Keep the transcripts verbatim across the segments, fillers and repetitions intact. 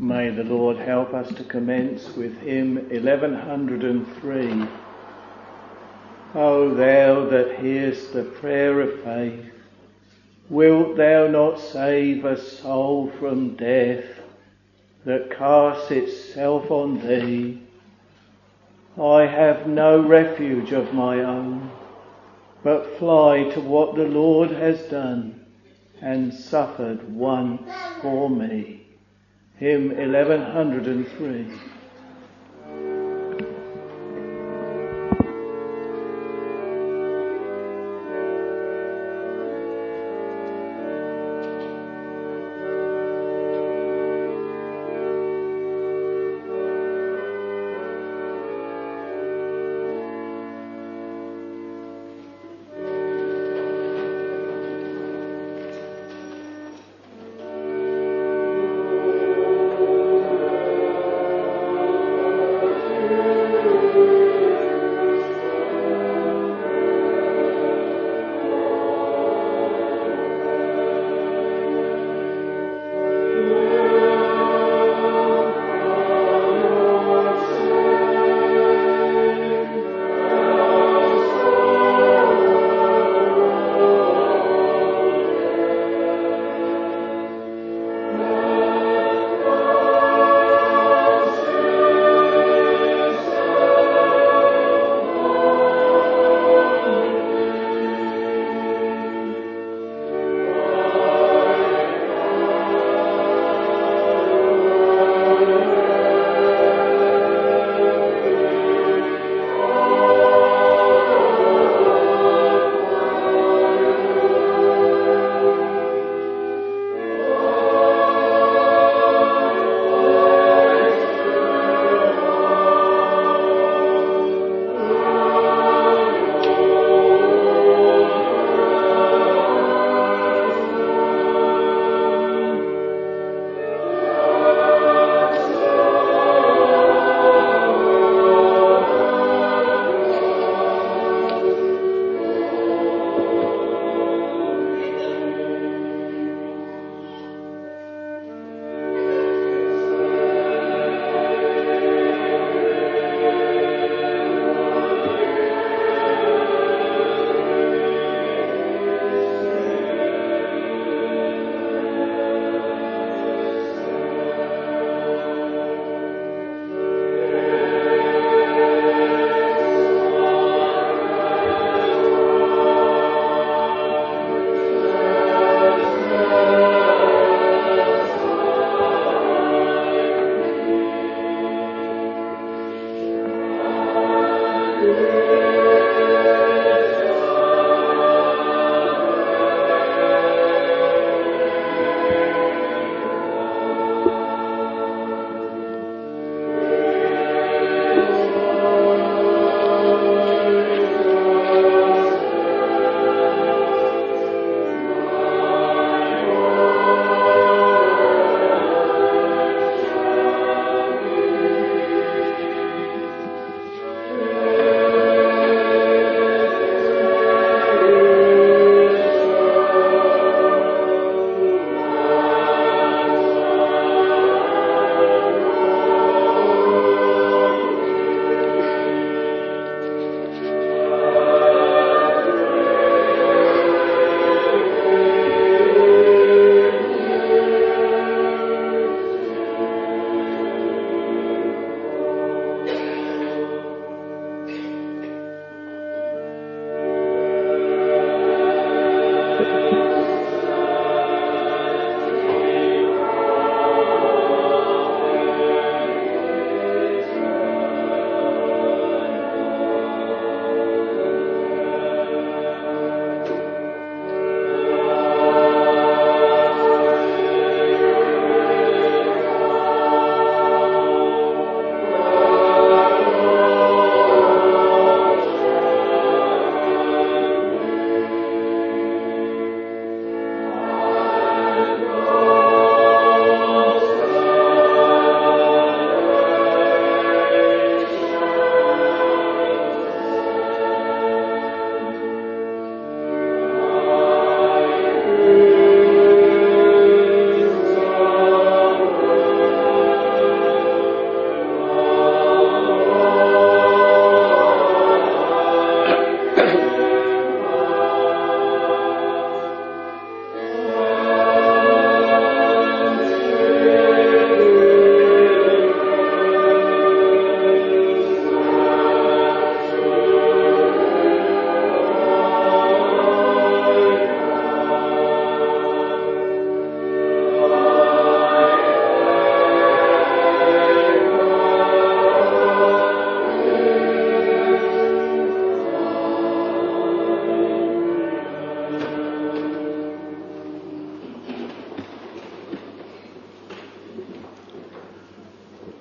May the Lord help us to commence with hymn eleven oh three. O thou that hearest the prayer of faith, wilt thou not save a soul from death that casts itself on thee? I have no refuge of my own, but fly to what the Lord has done and suffered once for me. Hymn eleven oh three.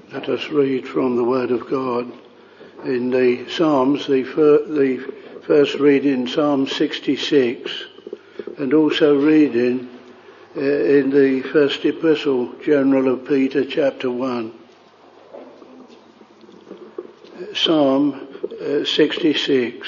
Let us read from the Word of God in the Psalms, the, fir- the first reading Psalm sixty-six, and also reading uh, in the first epistle general of Peter, chapter one. Psalm uh, sixty-six.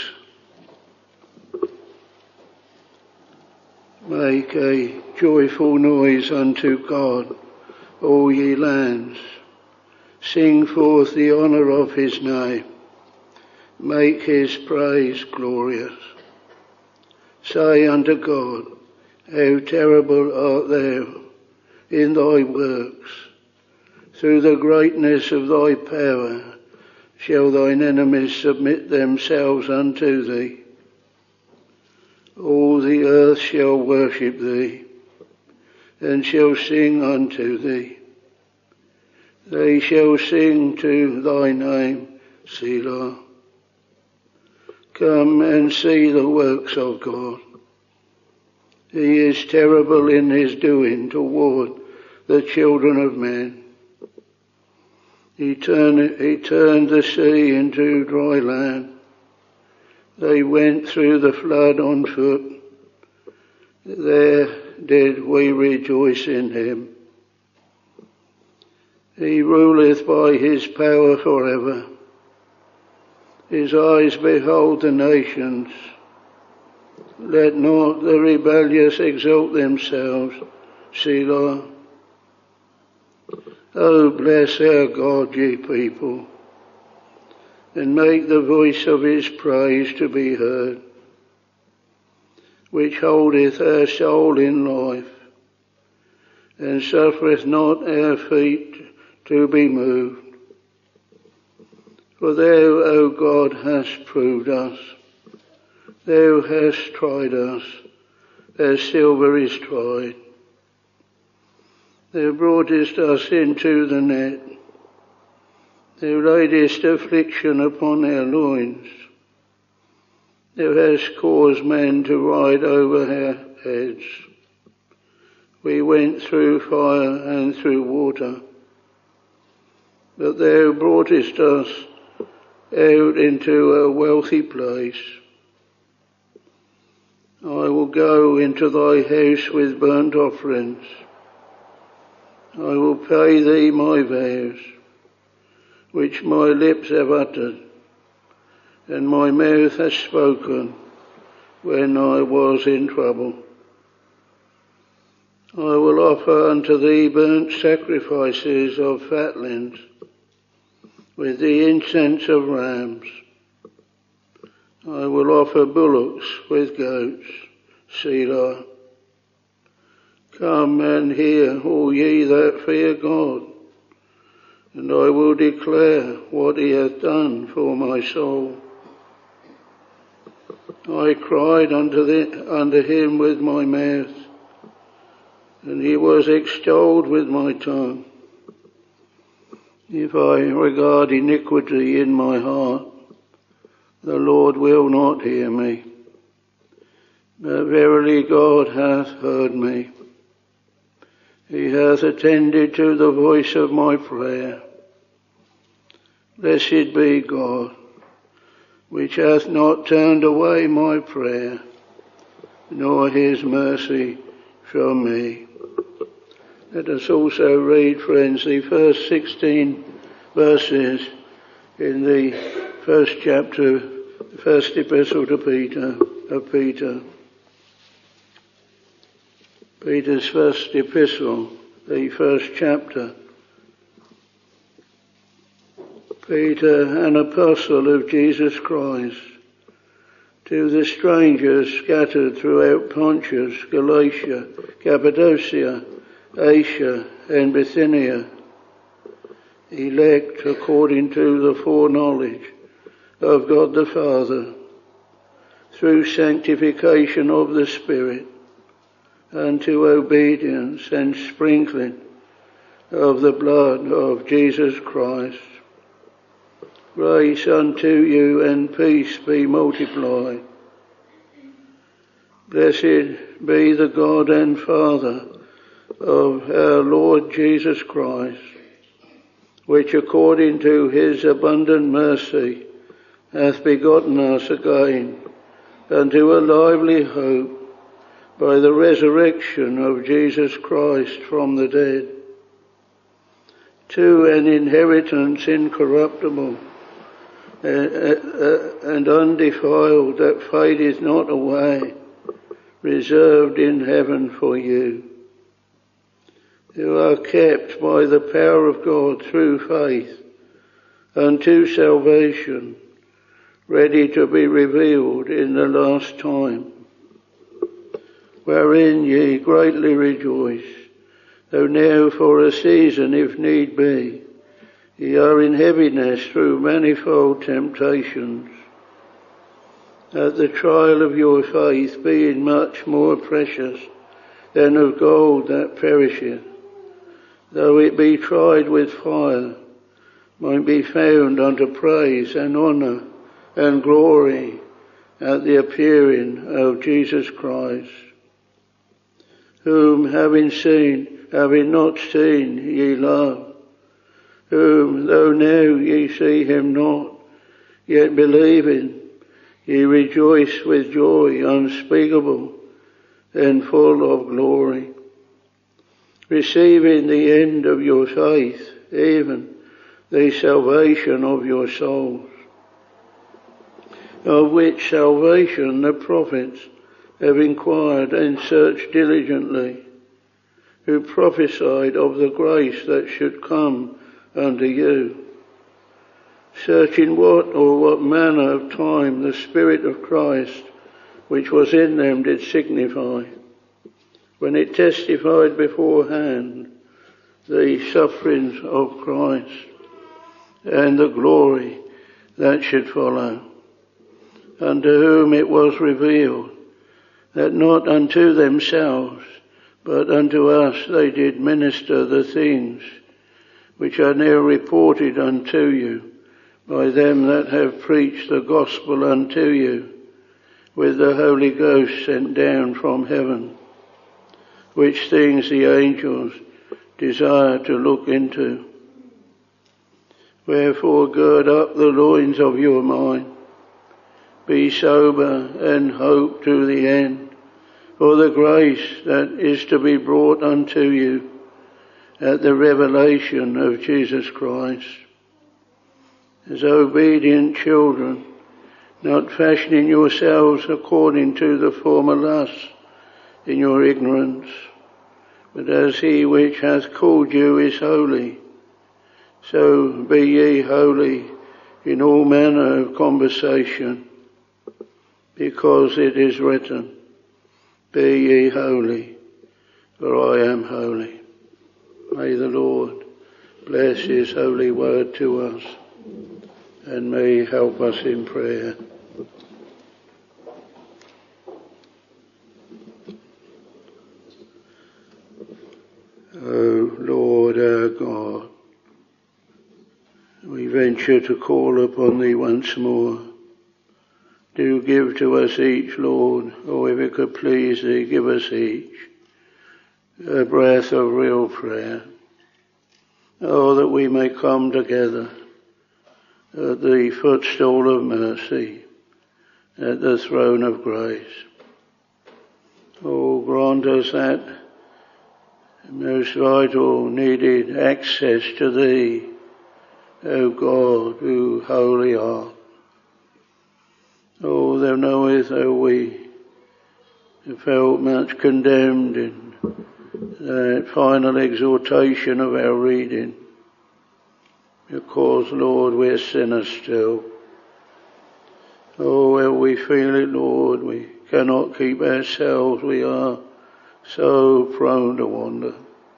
Make a joyful noise unto God, all ye lands. Sing forth the honour of his name. Make his praise glorious. Say unto God, how terrible art thou in thy works. Through the greatness of thy power shall thine enemies submit themselves unto thee. All the earth shall worship thee, and shall sing unto thee. They shall sing to thy name, Selah. Come and see the works of God. He is terrible in his doing toward the children of men. He turned, he turned the sea into dry land. They went through the flood on foot. There did we rejoice in him. He ruleth by his power forever. His eyes behold the nations. Let not the rebellious exalt themselves, Selah. O bless our God, ye people, and make the voice of his praise to be heard, which holdeth our soul in life, and suffereth not our feet to be moved. For thou, O God, hast proved us. Thou hast tried us, as silver is tried. Thou broughtest us into the net. Thou laidest affliction upon our loins. Thou hast caused men to ride over our heads. We went through fire and through water, but thou broughtest us out into a wealthy place. I will go into thy house with burnt offerings. I will pay thee my vows, which my lips have uttered, and my mouth has spoken when I was in trouble. I will offer unto thee burnt sacrifices of fatlings, with the incense of rams. I will offer bullocks with goats, Selah. Come and hear, all ye that fear God, and I will declare what he hath done for my soul. I cried unto, the, unto him with my mouth, and he was extolled with my tongue. If I regard iniquity in my heart, the Lord will not hear me. But verily God hath heard me. He hath attended to the voice of my prayer. Blessed be God, which hath not turned away my prayer, nor his mercy from me. Let us also read, friends, the first sixteen verses in the first chapter, the first epistle to Peter, of Peter. Peter's first epistle, the first chapter. Peter, an apostle of Jesus Christ, to the strangers scattered throughout Pontus, Galatia, Cappadocia, Asia, and Bithynia, elect according to the foreknowledge of God the Father, through sanctification of the Spirit, unto obedience and sprinkling of the blood of Jesus Christ. Grace unto you and peace be multiplied. Blessed be the God and Father of our Lord Jesus Christ, which according to his abundant mercy hath begotten us again unto a lively hope by the resurrection of Jesus Christ from the dead, to an inheritance incorruptible and undefiled, that fadeth not away, reserved in heaven for you, who are kept by the power of God through faith unto salvation, ready to be revealed in the last time, wherein ye greatly rejoice, though now for a season, if need be, ye are in heaviness through manifold temptations, that the trial of your faith, being much more precious than of gold that perisheth, though it be tried with fire, might be found unto praise and honour and glory at the appearing of Jesus Christ, whom having seen, having not seen, ye love, whom though now ye see him not, yet believing, ye rejoice with joy unspeakable and full of glory, receiving the end of your faith, even the salvation of your souls, of which salvation the prophets have inquired and searched diligently, who prophesied of the grace that should come unto you, searching what or what manner of time the Spirit of Christ which was in them did signify, when it testified beforehand the sufferings of Christ and the glory that should follow, unto whom it was revealed that not unto themselves but unto us they did minister the things which are now reported unto you by them that have preached the gospel unto you with the Holy Ghost sent down from heaven, which things the angels desire to look into. Wherefore gird up the loins of your mind, be sober and hope to the end for the grace that is to be brought unto you at the revelation of Jesus Christ. As obedient children, not fashioning yourselves according to the former lusts in your ignorance, but as he which hath called you is holy, so be ye holy in all manner of conversation, because it is written, be ye holy, for I am holy. May the Lord bless his holy word to us, and may help us in prayer. O Lord our God, we venture to call upon thee once more. Do give to us each, Lord, or if it could please thee, give us each a breath of real prayer. Oh, that we may come together at the footstool of mercy, at the throne of grace. Oh, grant us that most vital, needed access to thee, O God, who holy art. Oh, thou knowest how we have felt much condemned in that final exhortation of our reading, because, Lord, we're sinners still. Oh, how we feel it, Lord, we cannot keep ourselves, we are so prone to wander.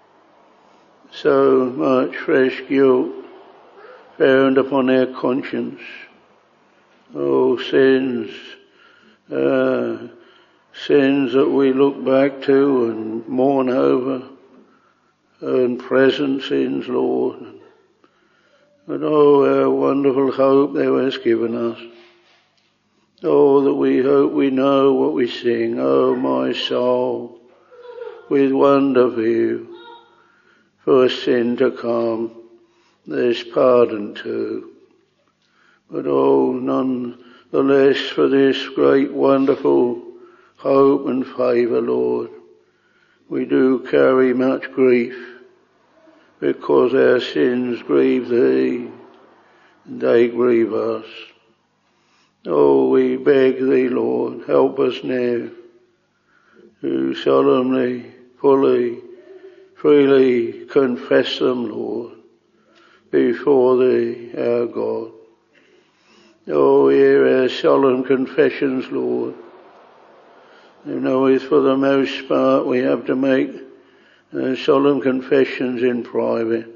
So much fresh guilt found upon our conscience. Oh, sins, uh, sins that we look back to and mourn over, and present sins, Lord. But oh, how wonderful hope thou hast given us. Oh, that we hope we know what we sing. Oh, my soul, with wonder view, for sin to come, there's pardon too. But oh, none the less for this great wonderful hope and favour, Lord, we do carry much grief, because our sins grieve Thee, and they grieve us. Oh, we beg Thee, Lord, help us now to solemnly, fully, freely confess them, Lord, before Thee, our God. Oh, hear our solemn confessions, Lord. You know, for the most part we have to make uh, solemn confessions in private.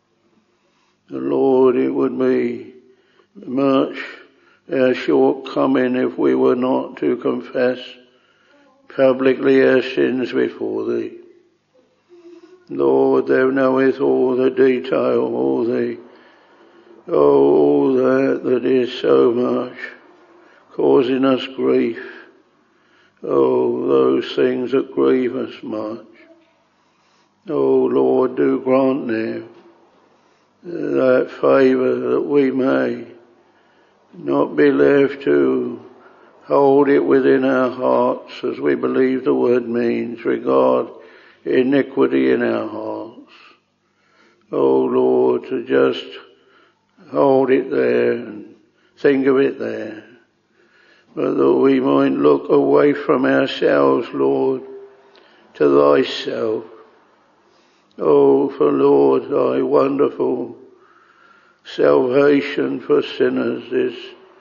Lord, it would be much our shortcoming if we were not to confess publicly our sins before Thee. Lord, Thou knowest all the detail, all the, oh, all that that is so much causing us grief. Oh, those things that grieve us much. Oh, Lord, do grant now that favour that we may not be left to hold it within our hearts, as we believe the word means, regard iniquity in our hearts. Oh, Lord, to just hold it there and think of it there. But that we might look away from ourselves, Lord, to Thyself. Oh, for Lord, Thy wonderful salvation for sinners is,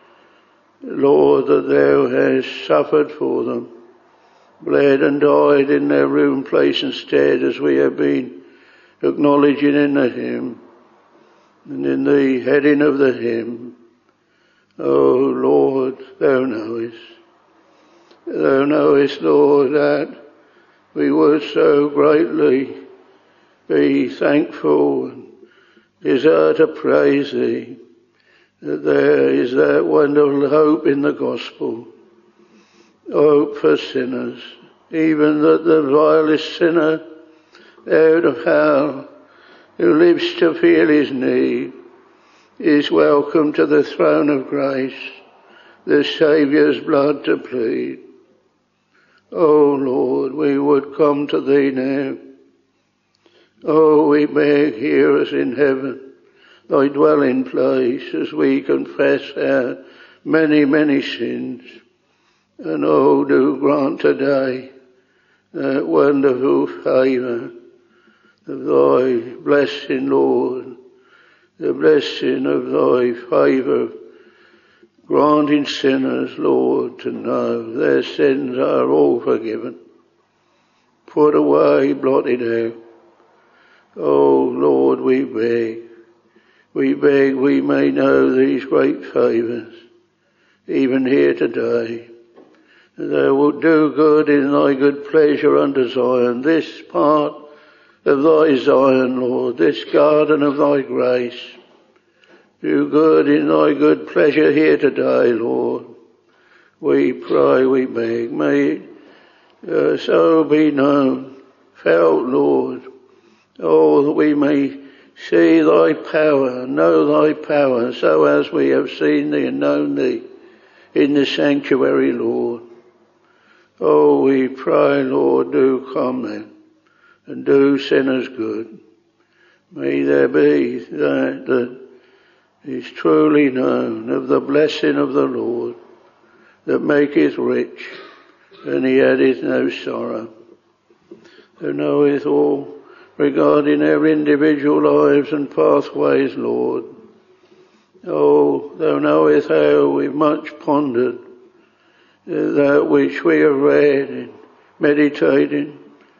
Lord, that Thou hast suffered for them, bled and died in their room, place and stead, as we have been acknowledging in the hymn and in the heading of the hymn. Oh, Lord, Thou knowest. Thou knowest, Lord, that we would so greatly be thankful and desire to praise Thee, that there is that wonderful hope in the gospel, hope for sinners, even that the vilest sinner out of hell, who lives to feel his need, is welcome to the throne of grace, the Saviour's blood to plead. Oh, Lord, we would come to Thee now. Oh, we beg, hear us in heaven, Thy dwelling place, as we confess our many, many sins. And oh, do grant today that wonderful favour of Thy blessing, Lord, the blessing of Thy favour, granting sinners, Lord, to know their sins are all forgiven, put away, blotted out. Oh, Lord, we beg, we beg we may know these great favours, even here today. Thou wilt do good in Thy good pleasure unto Zion, this part of Thy Zion, Lord, this garden of Thy grace. Do good in Thy good pleasure here today, Lord. We pray, we beg, may it uh, so be known, felt, Lord. Oh, that we may see Thy power, know Thy power, so as we have seen Thee and known Thee in the sanctuary, Lord. Oh, we pray, Lord, do come then, and do sinners good. May there be that that is truly known of the blessing of the Lord, that maketh rich, and He addeth no sorrow. Who knoweth all regarding our individual lives and pathways, Lord. Oh, Thou knowest how we've much pondered that which we have read and meditated,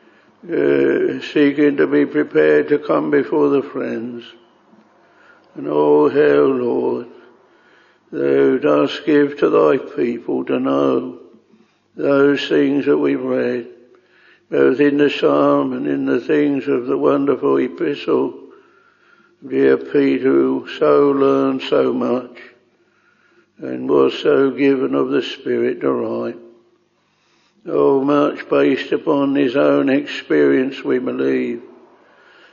uh, seeking to be prepared to come before the friends. And oh, how, Lord, Thou dost give to Thy people to know those things that we've read, both in the psalm and in the things of the wonderful epistle of dear Peter, who so learned so much and was so given of the Spirit to write. Oh, much based upon his own experience, we believe,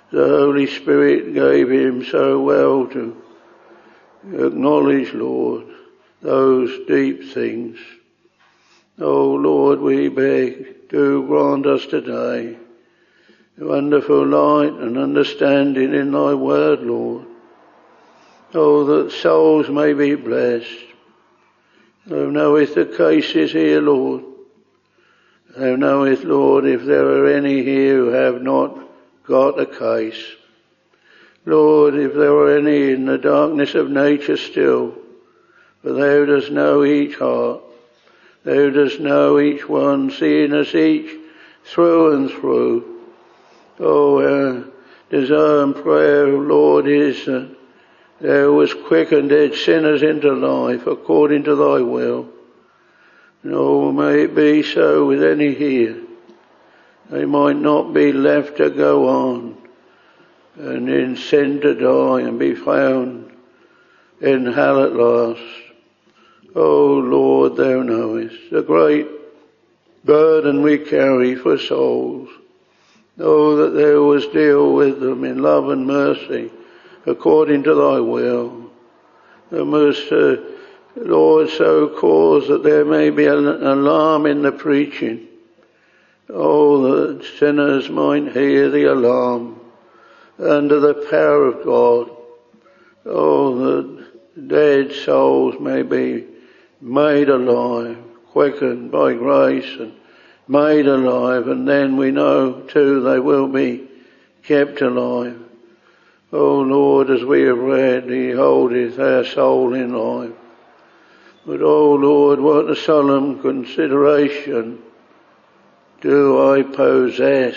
the Holy Spirit gave him so well to acknowledge, Lord, those deep things. Oh Lord, we beg, do grant us today wonderful light and understanding in thy word, Lord. Oh, that souls may be blessed. Thou knowest the cases here, Lord. Thou knowest, Lord, if there are any here who have not got a case. Lord, if there are any in the darkness of nature still, for thou dost know each heart. Thou dost know each one, seeing us each through and through. Oh, our desire and prayer, Lord, is that thou wast quickened dead sinners into life according to thy will. And oh, may it be so with any here. They might not be left to go on and in sin to die and be found in hell at last. Oh Lord, thou knowest the great burden we carry for souls. Oh, that thou wouldst deal with them in love and mercy according to thy will. Thou must, uh, Lord, so cause that there may be an alarm in the preaching. Oh, that sinners might hear the alarm under the power of God. Oh, that dead souls may be made alive, quickened by grace and made alive, and then we know too they will be kept alive. O Lord, as we have read, He holdeth our soul in life. But O Lord, what a solemn consideration. Do I possess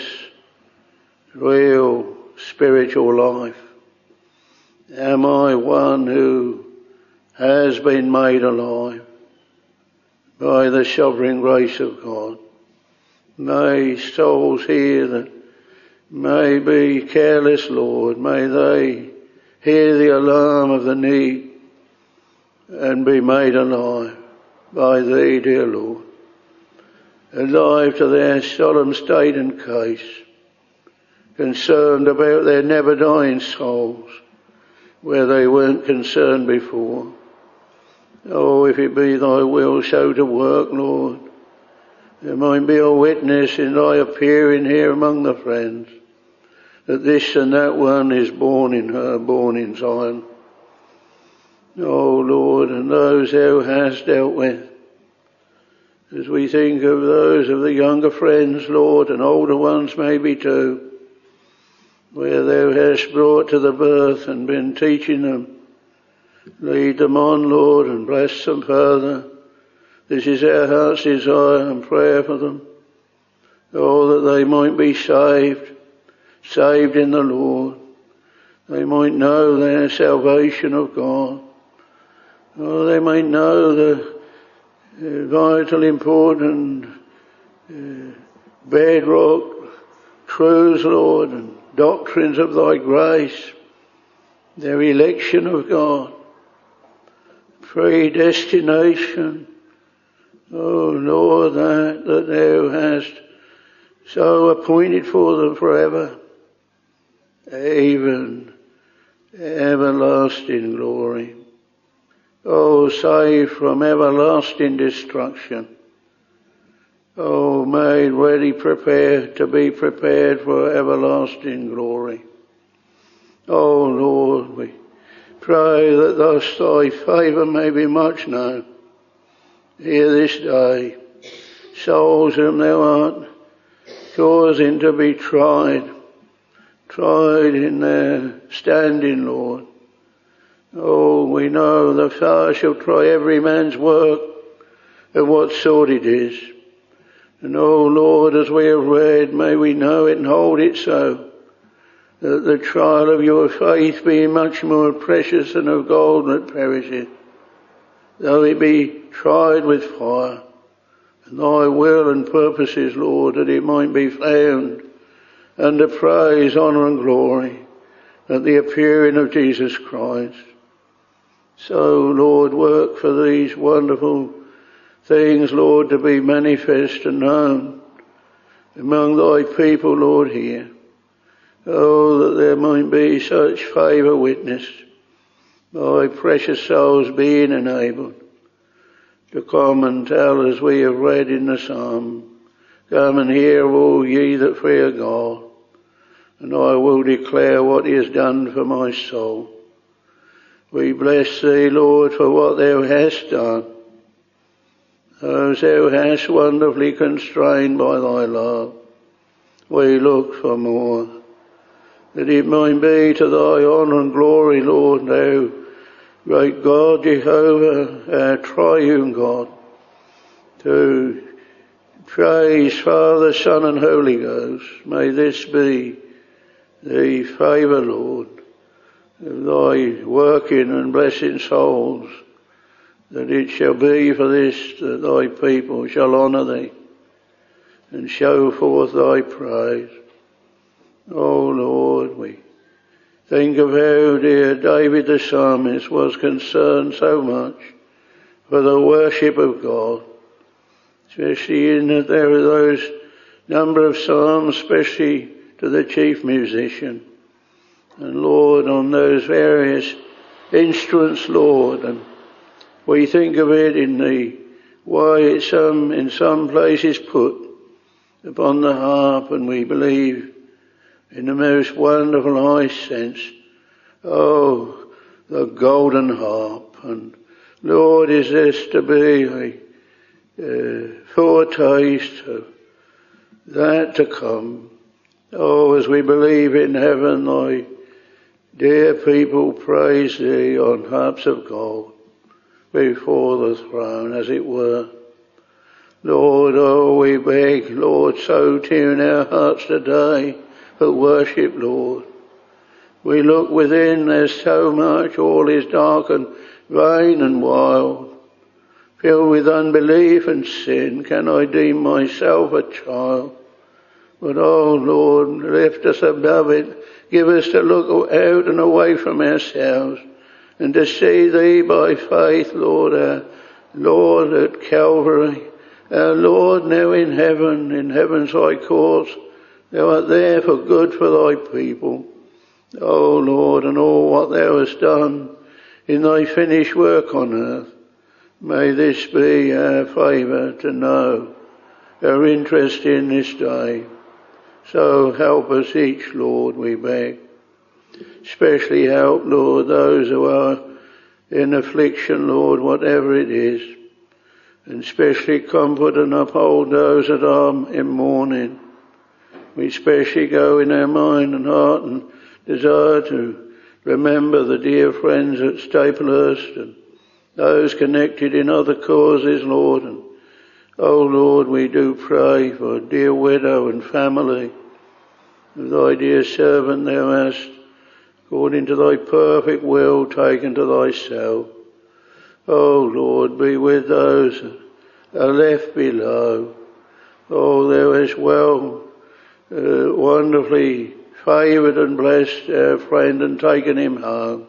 real spiritual life? Am I one who has been made alive by the sovereign grace of God? May souls here that may be careless, Lord, may they hear the alarm of the need and be made alive by Thee, dear Lord. Alive to their solemn state and case, concerned about their never-dying souls, where they weren't concerned before. Oh, if it be Thy will so to work, Lord, there might be a witness in Thy appearing here among the friends, that this and that one is born in her, born in Zion. Oh Lord, and those Thou hast dealt with, as we think of those of the younger friends, Lord, and older ones maybe too, where Thou hast brought to the birth and been teaching them, lead them on, Lord, and bless them further. This is our heart's desire and prayer for them. Oh, that they might be saved, saved in the Lord. They might know their salvation of God. Oh, they might know the uh, vital, important uh, bedrock truths, Lord, and doctrines of Thy grace, their election of God, predestination. Oh Lord, that, that Thou hast so appointed for them forever, even everlasting glory. Oh, saved from everlasting destruction. Oh, made ready, prepared to be prepared for everlasting glory. Oh Lord, we pray that thus Thy favour may be much known here this day. Souls whom Thou art causing to be tried, tried in their standing, Lord. Oh, we know the fire shall try every man's work of what sort it is. And oh Lord, as we have read, may we know it and hold it so, that the trial of Your faith be much more precious than of gold that perisheth, though it be tried with fire, and Thy will and purposes, Lord, that it might be found under praise, honour and glory at the appearing of Jesus Christ. So, Lord, work for these wonderful things, Lord, to be manifest and known among Thy people, Lord, here. Oh, that there might be such favour witnessed by precious souls being enabled to come and tell, as we have read in the psalm, come and hear, all ye that fear God, and I will declare what he has done for my soul. We bless thee, Lord, for what thou hast done, as thou hast wonderfully constrained by thy love. We look for more, that it might be to thy honour and glory, Lord, thou great God, Jehovah, our triune God, to praise Father, Son and Holy Ghost. May this be the favour, Lord, of thy working and blessing souls, that it shall be for this that thy people shall honour thee and show forth thy praise. Oh Lord, we think of how dear David the psalmist was concerned so much for the worship of God, especially in that there are those number of psalms, especially to the chief musician. And Lord, on those various instruments, Lord, and we think of it in the way it's um, in some places put upon the harp, and we believe in the most wonderful high sense, oh, the golden harp. And Lord, is this to be a uh, foretaste of that to come? Oh, as we believe in heaven, thy dear people praise thee on harps of gold before the throne, as it were. Lord, oh, we beg, Lord, so tune our hearts today for worship, Lord. We look within, there's so much, all is dark and vain and wild. Filled with unbelief and sin, can I deem myself a child? But oh Lord, lift us above it, give us to look out and away from ourselves, and to see thee by faith, Lord, our Lord at Calvary, our Lord now in heaven, in heaven's high courts. Thou art there for good for thy people. O Lord, and all what thou hast done in thy finished work on earth, may this be our favour to know, our interest in this day. So help us each, Lord, we beg. Especially help, Lord, those who are in affliction, Lord, whatever it is. And especially comfort and uphold those that are in mourning. We especially go in our mind and heart and desire to remember the dear friends at Staplehurst and those connected in other causes, Lord. And oh Lord, we do pray for dear widow and family of thy dear servant thou hast, according to thy perfect will, taken to thyself. Oh Lord, be with those that are left below. Oh, thou hast well, uh, wonderfully favoured and blessed our friend and taken him home.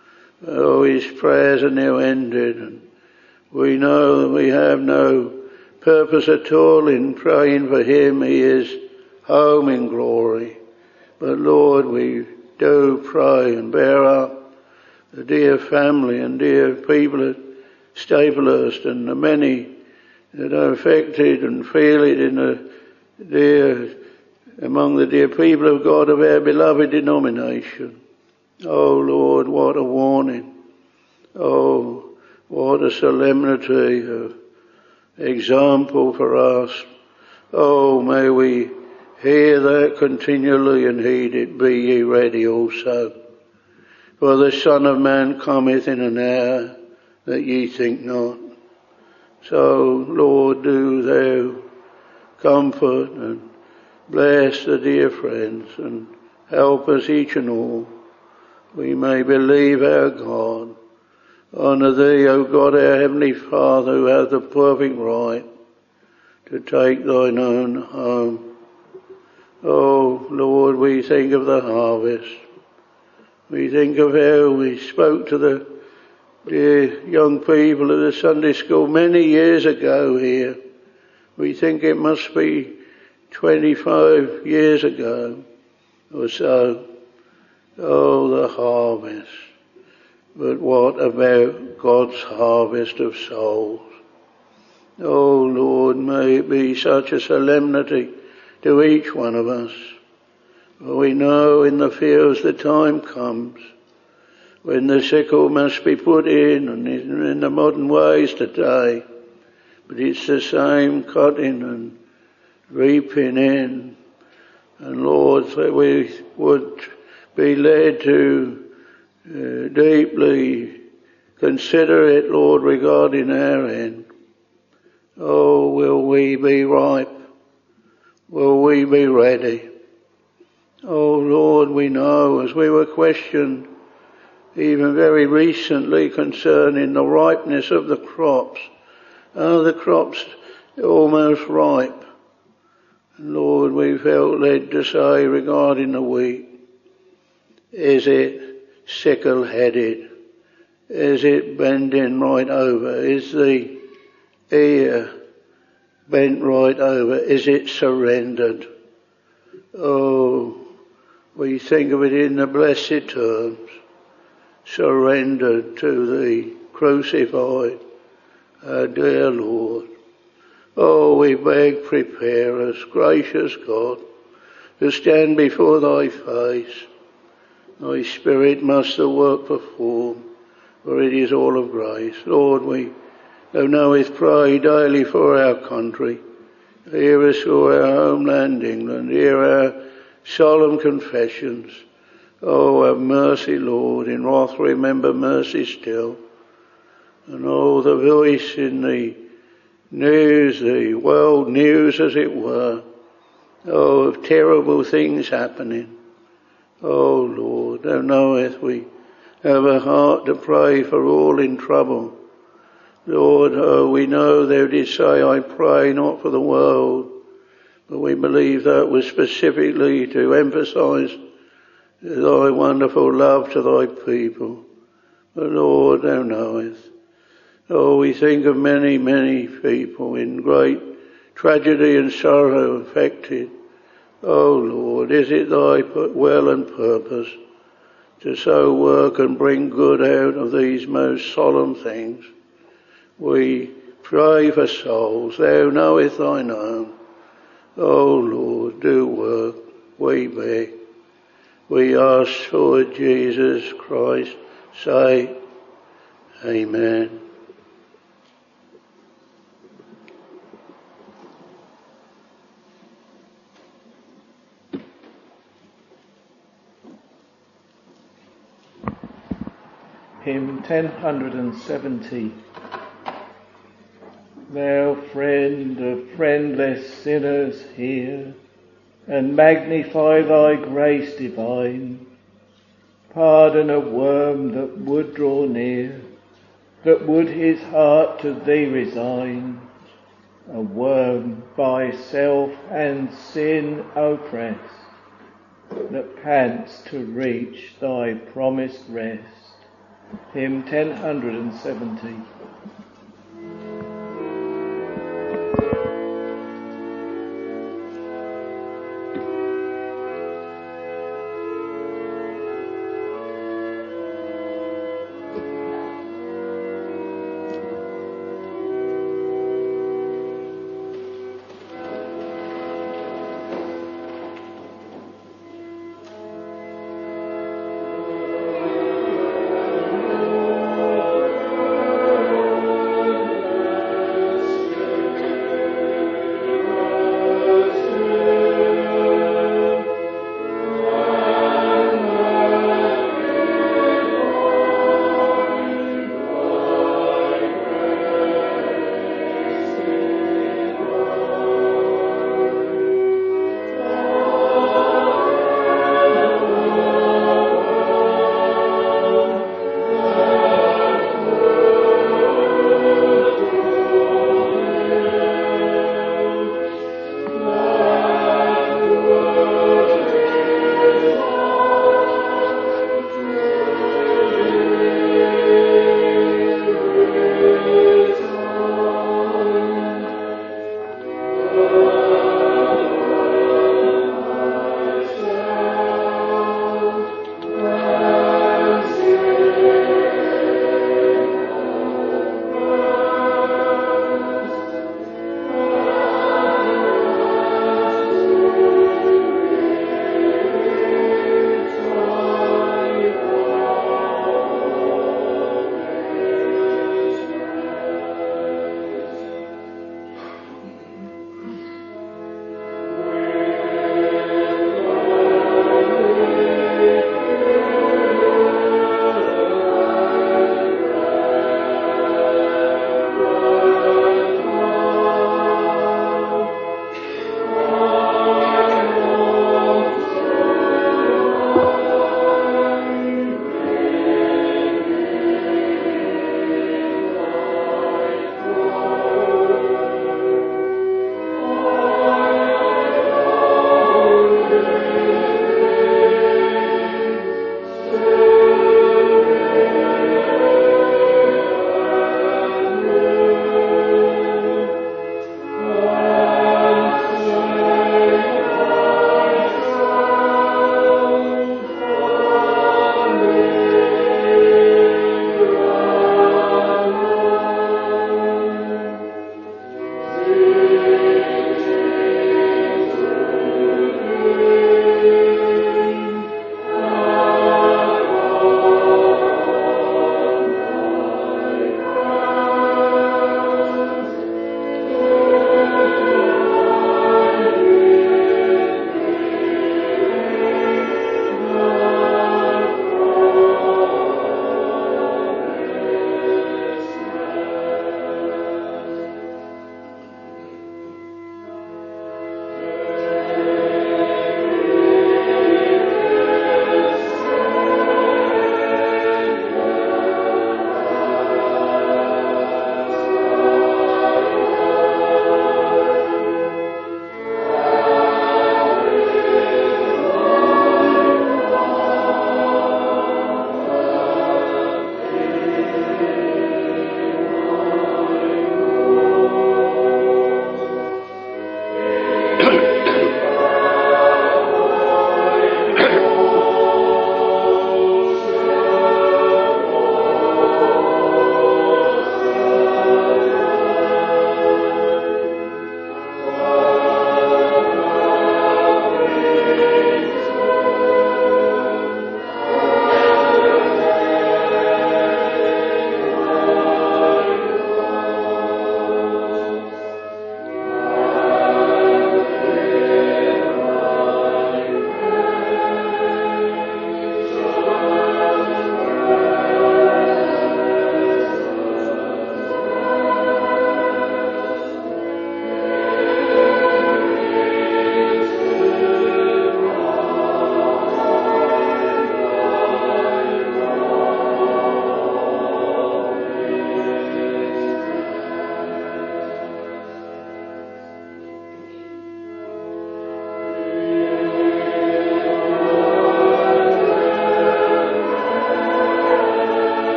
Oh, his prayers are now ended, and we know that we have no purpose at all in praying for him. He is home in glory. But Lord, we do pray and bear up the dear family and dear people at Staplehurst and the many that are affected and feel it in the dear, among the dear people of God of our beloved denomination. Oh Lord, what a warning. Oh, what a solemnity of example for us. Oh, may we hear that continually and heed it. Be ye ready also. For the Son of Man cometh in an hour that ye think not. So, Lord, do thou comfort and bless the dear friends and help us each and all. We may believe our God. Honour thee, O God, our Heavenly Father, who hath the perfect right to take thine own home. Oh, Lord, we think of the harvest. We think of how we spoke to the dear young people at the Sunday school many years ago here. We think it must be twenty-five years ago. or so. Oh, the harvest. But what about God's harvest of souls? Oh, Lord, may it be such a solemnity to each one of us. For we know in the fields the time comes when the sickle must be put in, and in the modern ways today. But it's the same cutting and reaping in. And Lord, that we would be led to uh, deeply consider it, Lord, regarding our end. Oh, will we be ripe? Will we be ready? Oh, Lord, we know as we were questioned even very recently concerning the ripeness of the crops. Are the crops almost ripe? Lord, we felt led to say regarding the wheat, is it sickle-headed? Is it bending right over? Is the ear bent right over? Is it surrendered? Oh, we think of it in the blessed terms, surrendered to the crucified, our dear Lord. Oh, we beg, prepare us, gracious God, to stand before thy face. Thy Spirit must the work perform, for it is all of grace. Lord, we, thou knowest, pray daily for our country. Hear us for our homeland, England. Hear our solemn confessions. Oh, have mercy, Lord. In wrath remember mercy still. And oh, the voice in the news, the world news as it were, oh, of terrible things happening. Oh, Lord, thou knowest we have a heart to pray for all in trouble. Lord, oh, we know thou didst say, I pray not for the world, but we believe that was specifically to emphasize thy wonderful love to thy people. But Lord, thou knowest. Oh, we think of many, many people in great tragedy and sorrow affected. Oh, Lord, is it thy will and purpose to so work and bring good out of these most solemn things? We pray for souls. Thou knowest thine own. Oh, Lord, do work. We beg. We ask for Jesus Christ's sake. Amen. Hymn ten seventy. Thou friend of friendless sinners, hear and magnify thy grace divine. Pardon a worm that would draw near, that would his heart to thee resign. A worm by self and sin oppressed, that pants to reach thy promised rest. Hymn ten seventy.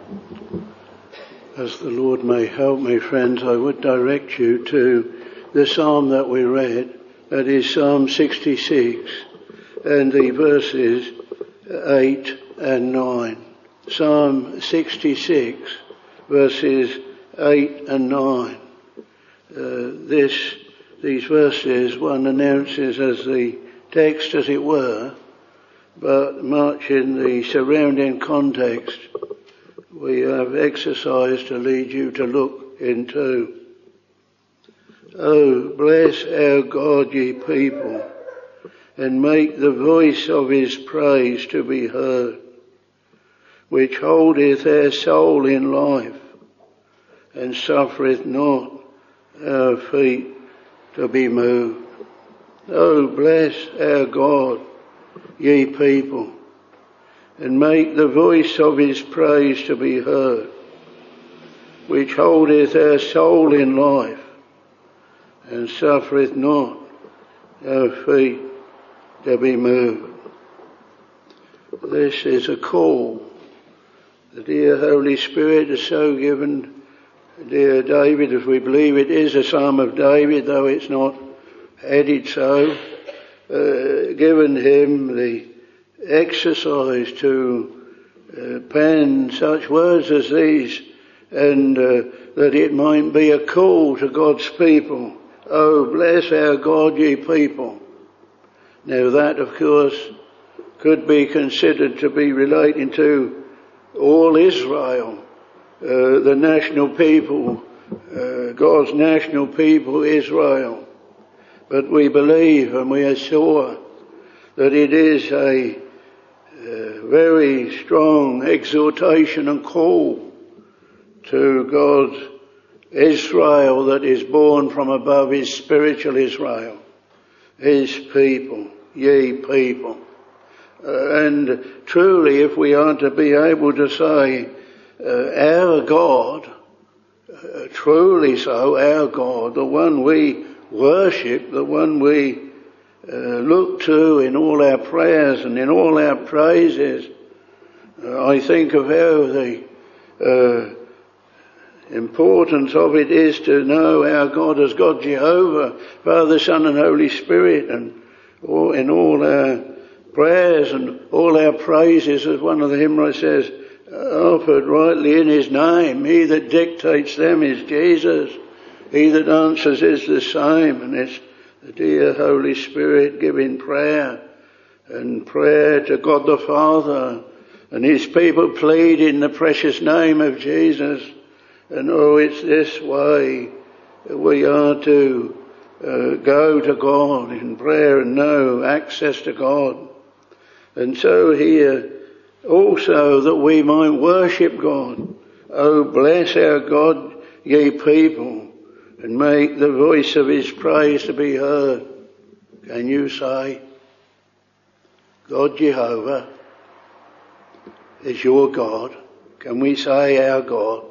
As the Lord may help me, friends, I would direct you to the psalm that we read, that is Psalm sixty-six, and the verses eight and nine. Psalm sixty-six, verses eight and nine. Uh, this, these verses one announces as the text, as it were, but much in the surrounding context we have exercise to lead you to look into. Oh, bless our God, ye people, and make the voice of his praise to be heard, which holdeth our soul in life, and suffereth not our feet to be moved. Oh, bless our God, ye people, and make the voice of his praise to be heard, which holdeth our soul in life, and suffereth not our feet to be moved. This is a call. The dear Holy Spirit has so given dear David, if we believe it is a Psalm of David, though it's not headed so, uh, given him the exercise to uh, pen such words as these, and uh, that it might be a call to God's people. Oh, bless our God, ye people. Now that, of course, could be considered to be relating to all Israel, uh, the national people, uh, God's national people, Israel. But we believe and we are sure that it is a uh, very strong exhortation and call to God's Israel that is born from above, his spiritual Israel, his people, ye people. Uh, and truly, if we are to be able to say, uh, our God, uh, truly so, our God, the one we worship, the one we uh, look to in all our prayers and in all our praises, uh, I think of how the uh, importance of it is to know our God as God Jehovah, Father, Son and Holy Spirit, and all, in all our prayers and all our praises, as one of the hymnals says, offered rightly in his name. He that dictates them is Jesus. He that answers is the same, and it's the dear Holy Spirit giving prayer and prayer to God the Father, and his people plead in the precious name of Jesus. And oh, it's this way we are to uh, go to God in prayer and know access to God. And so here also that we might worship God. Oh, bless our God, ye people, and make the voice of his praise to be heard. Can you say, God Jehovah is your God? Can we say our God?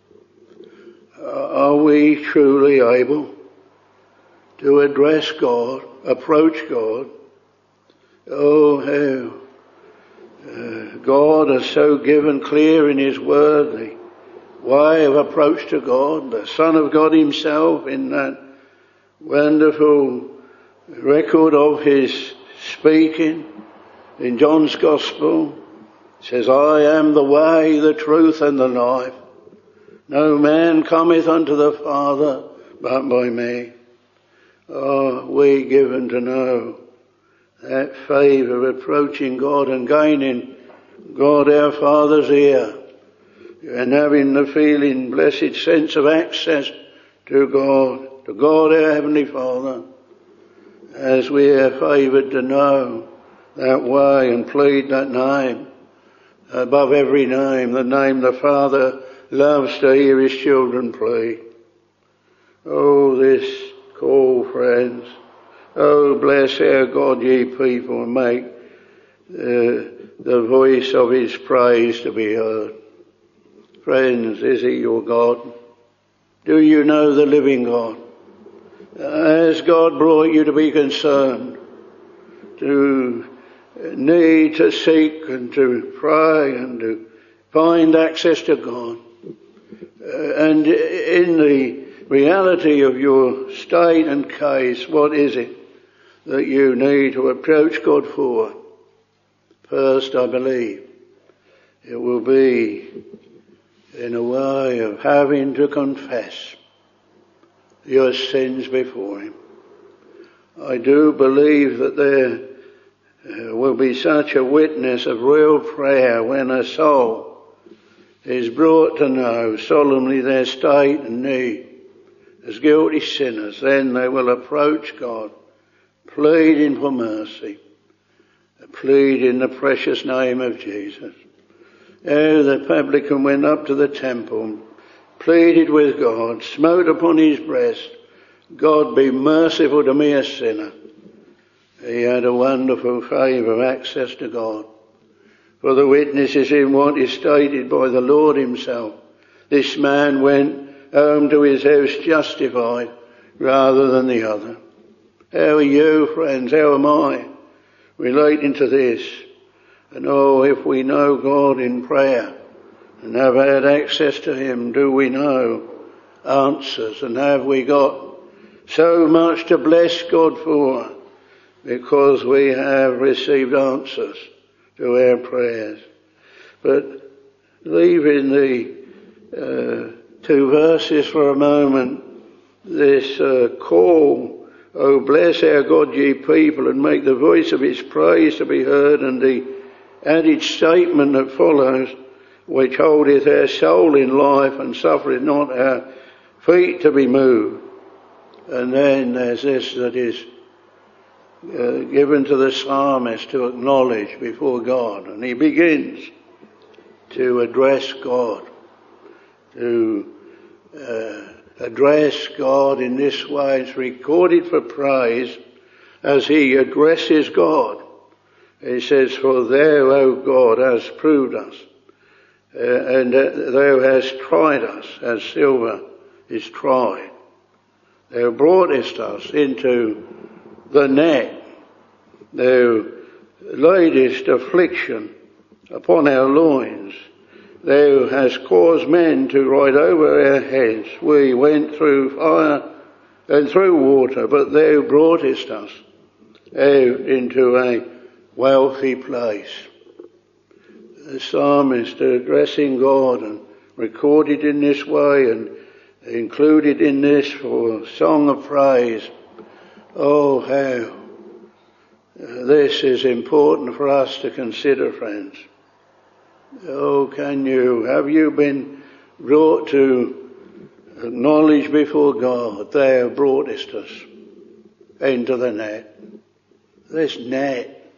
Are we truly able to address God, approach God? Oh, how uh, God has so given clear in his word the way of approach to God, the Son of God himself in that wonderful record of his speaking in John's Gospel. It says, I am the way, the truth and the life. No man cometh unto the Father but by me. Are we given to know that favour of approaching God and gaining God our Father's ear and having the feeling, blessed sense of access to God, to God our Heavenly Father, as we are favoured to know that way and plead that name above every name, the name the Father loves to hear his children plead. Oh, this call, friends. Oh, bless our God, ye people, and make uh, the voice of his praise to be heard. Friends, is he your God? Do you know the living God? Has God brought you to be concerned, to need to seek and to pray and to find access to God. Uh, and in the reality of your state and case, what is it that you need to approach God for? First, I believe, it will be in a way of having to confess your sins before Him. I do believe that there uh, will be such a witness of real prayer when a soul is brought to know solemnly their state and need as guilty sinners. Then they will approach God, pleading for mercy, plead in the precious name of Jesus. Oh, the publican went up to the temple, pleaded with God, smote upon his breast, God be merciful to me a sinner. He had a wonderful favour, access to God. For the witness is in what is stated by the Lord Himself. This man went home to his house justified rather than the other. How are you, friends? How am I relating to this? And oh, if we know God in prayer and have had access to Him, do we know answers? And have we got so much to bless God for because we have received answers to our prayers? But leaving the uh, two verses for a moment, this uh, call, oh, bless our God, ye people, and make the voice of His praise to be heard, and the added statement that follows, which holdeth our soul in life and suffereth not our feet to be moved. And then there's this that is uh, given to the psalmist to acknowledge before God. And he begins to address God, to uh, address God in this way. It's recorded for praise as he addresses God. He says, for thou, O God, hast proved us, uh, and uh, thou hast tried us as silver is tried. Thou broughtest us into the net. Thou laidest affliction upon our loins. Thou hast caused men to ride over our heads. We went through fire and through water, but thou broughtest us out into a wealthy place. The psalmist addressing God and recorded in this way and included in this for song of praise. Oh, how this is important for us to consider, friends. Oh, can you, have you been brought to acknowledge before God, thou broughtest us into the net. This net,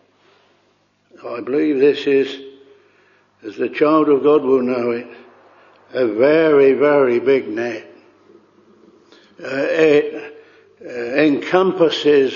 I believe this is, as the child of God will know it, a very, very big net. Uh, it uh, encompasses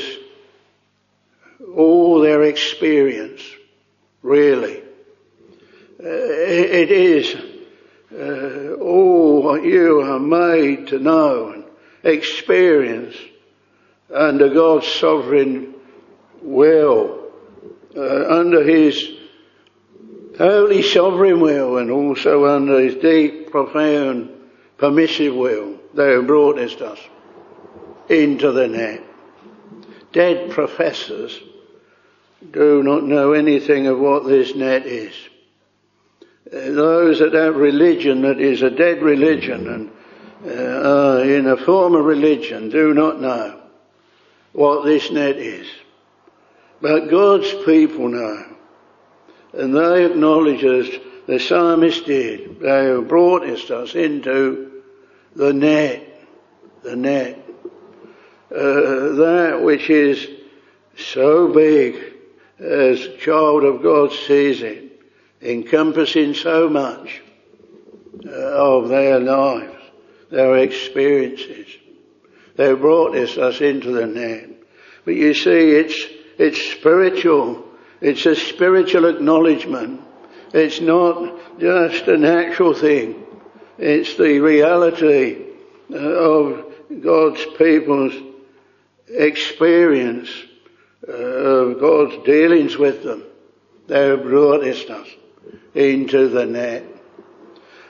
all their experience, really. Uh, it, it is uh, all what you are made to know and experience under God's sovereign will, uh, under His holy sovereign will, and also under His deep, profound, permissive will. Thou broughtest us into the net. Dead professors do not know anything of what this net is. Those that have religion that is a dead religion and uh, in a form of religion do not know what this net is. But God's people know. And they acknowledge, as the psalmist did, thou broughtest us into the net, the net, uh, that which is so big as child of God sees it, encompassing so much uh, of their lives, their experiences. Thou broughtest us into the net. But you see, it's it's spiritual. It's a spiritual acknowledgement. It's not just a natural thing. It's the reality uh, of God's people's experience uh, of God's dealings with them. Thou broughtest us into the net.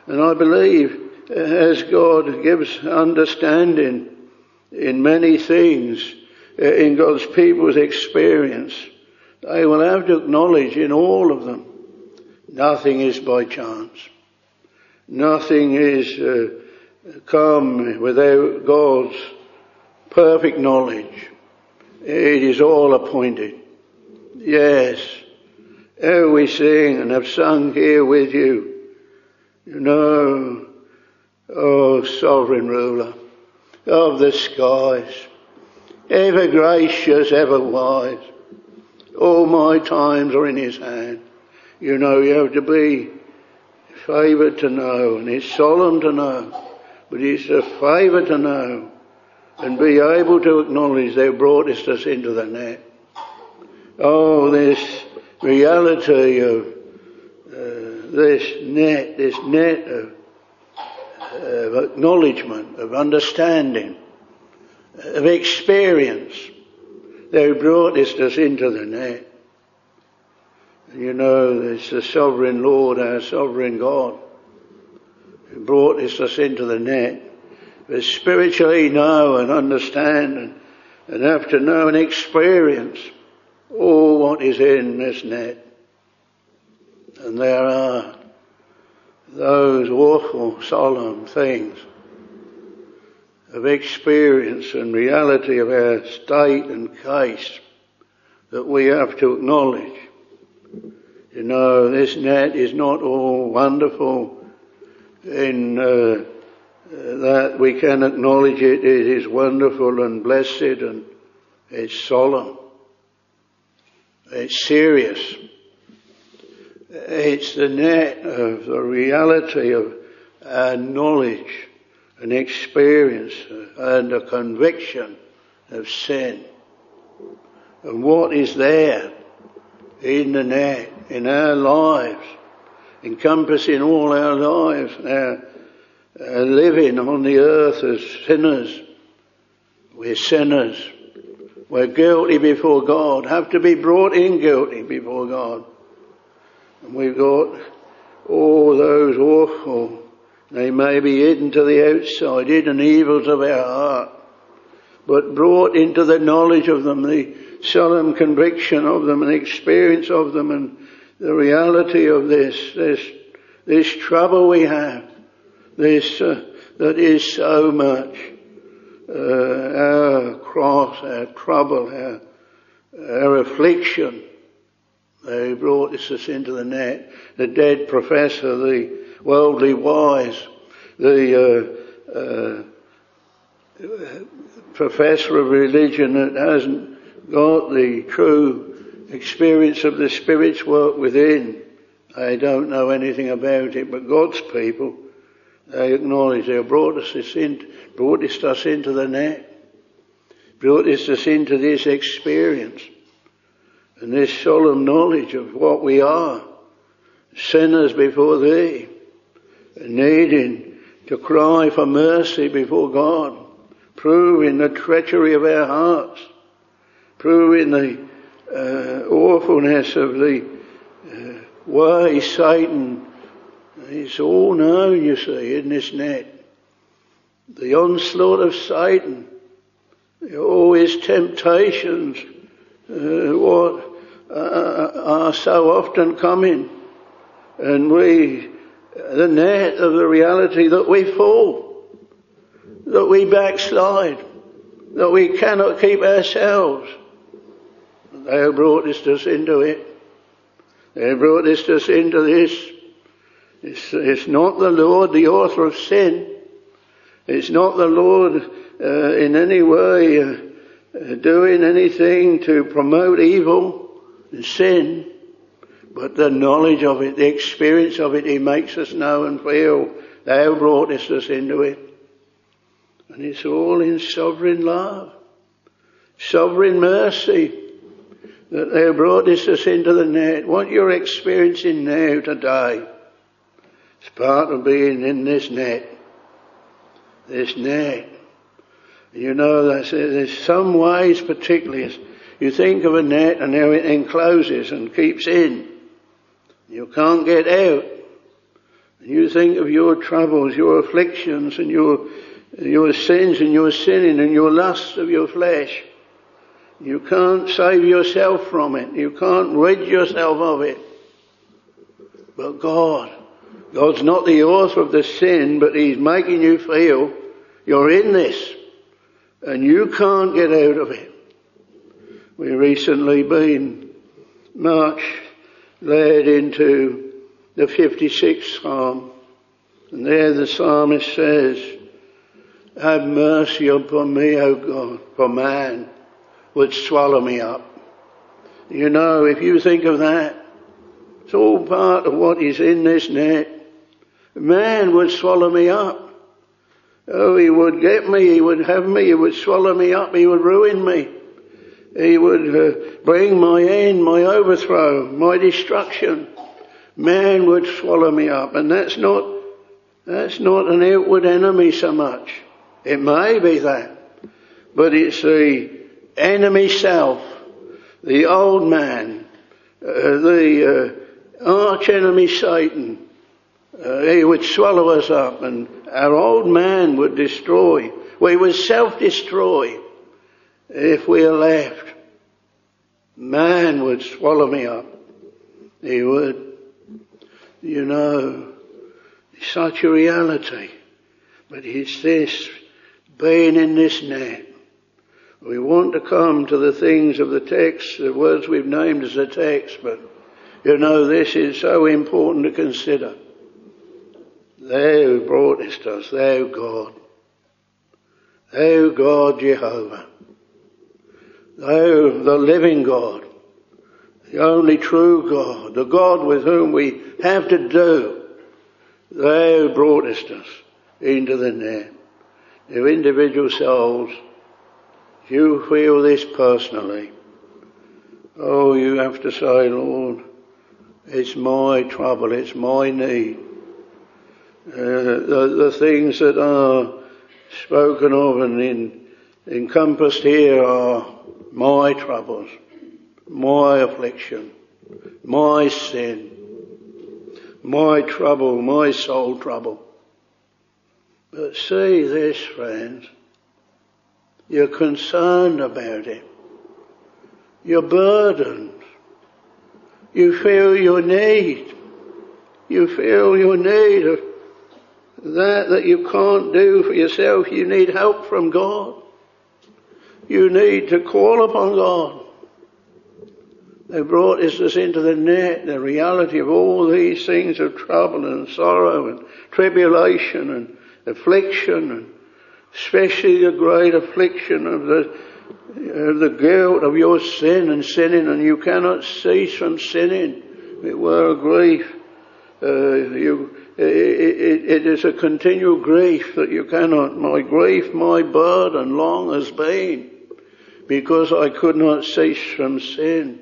And I believe as God gives understanding in many things, in God's people's experience, they will have to acknowledge in all of them, nothing is by chance. Nothing is uh, come without God's perfect knowledge. It is all appointed. Yes, how we sing and have sung here with you, you know, oh, sovereign ruler of the skies, ever gracious, ever wise, all my times are in his hand. You know, you have to be favoured to know, and it's solemn to know, but it's a favour to know and be able to acknowledge thou broughtest us into the net. Oh, this reality of uh, this net, this net of, uh, of acknowledgement, of understanding, of experience. Thou broughtest us into the net. And you know, it's the sovereign Lord, our sovereign God, who broughtest us into the net. But spiritually know and understand and, and have to know and experience all what is in this net. And there are those awful, solemn things of experience and reality of our state and case that we have to acknowledge. You know, this net is not all wonderful in uh, that we can acknowledge it. It is wonderful and blessed and it's solemn. It's serious. It's the net of the reality of our knowledge and experience and a conviction of sin. And what is there in the net, in our lives, encompassing all our lives, our, our living on the earth as sinners. We're sinners. We're guilty before God, have to be brought in guilty before God. And we've got all those awful, they may be hidden to the outside, hidden evils of our heart, but brought into the knowledge of them, the solemn conviction of them and experience of them and the reality of this, this, this trouble we have, this, uh, that is so much, uh, our cross, our trouble, our, our affliction. They brought us into the net. The dead professor, the worldly wise, the uh, uh, professor of religion that hasn't got the true experience of the Spirit's work within. They don't know anything about it, but God's people, they acknowledge they brought us in, brought us into the net, brought us into this experience. And this solemn knowledge of what we are, sinners before Thee, needing to cry for mercy before God, proving the treachery of our hearts, proving the uh, awfulness of the uh, way Satan is all known, you see, in this net. The onslaught of Satan, all his temptations, Uh, what uh, are so often coming, and we, the net of the reality that we fall, that we backslide, that we cannot keep ourselves. They brought us into it. They brought us into this. It's, it's not the Lord, the author of sin. It's not the Lord uh, in any way uh, Uh, doing anything to promote evil and sin, but the knowledge of it, the experience of it, He makes us know and feel. Thou broughtest us into it. And it's all in sovereign love, sovereign mercy, that Thou broughtest us into the net. What you're experiencing now, today, is part of being in this net. This net. You know, there's some ways particularly, you think of a net and how it encloses and keeps in. You can't get out. You think of your troubles, your afflictions, and your your sins and your sinning and your lusts of your flesh. You can't save yourself from it. You can't rid yourself of it. But God, God's not the author of the sin, but He's making you feel you're in this and you can't get out of it. We recently been much led into the fifty-sixth Psalm, and there the psalmist says, have mercy upon me, O God, for man would swallow me up. You know, if you think of that, it's all part of what is in this net. Man would swallow me up. Oh, he would get me, he would have me, he would swallow me up, he would ruin me. He would uh, bring my end, my overthrow, my destruction. Man would swallow me up. And that's not, that's not an outward enemy so much. It may be that. But it's the enemy self, the old man, uh, the uh, arch enemy Satan. Uh, he would swallow us up and our old man would destroy. We would self-destroy if we are left. Man would swallow me up. He would. You know, it's such a reality. But it's this, being in this net. We want to come to the things of the text, the words we've named as the text, but you know, this is so important to consider. Thou broughtest us, thou God. Thou God Jehovah. Thou the living God. The only true God. The God with whom we have to do. Thou broughtest us into the net. Now, individual souls, if you feel this personally, oh, you have to say, Lord, it's my trouble, it's my need. Uh, the, the things that are spoken of and in, encompassed here are my troubles, my affliction, my sin, my trouble, my soul trouble. But see this, friends, you're concerned about it. You're burdened. You feel your need. You feel your need of that that you can't do for yourself. You need help from God. You need to call upon God. They brought us into the net, the reality of all these things of trouble and sorrow and tribulation and affliction, and especially the great affliction of the of the guilt of your sin and sinning, and you cannot cease from sinning. It were a grief. Uh, you, it, it, it is a continual grief that you cannot. My grief, my burden long has been, because I could not cease from sin.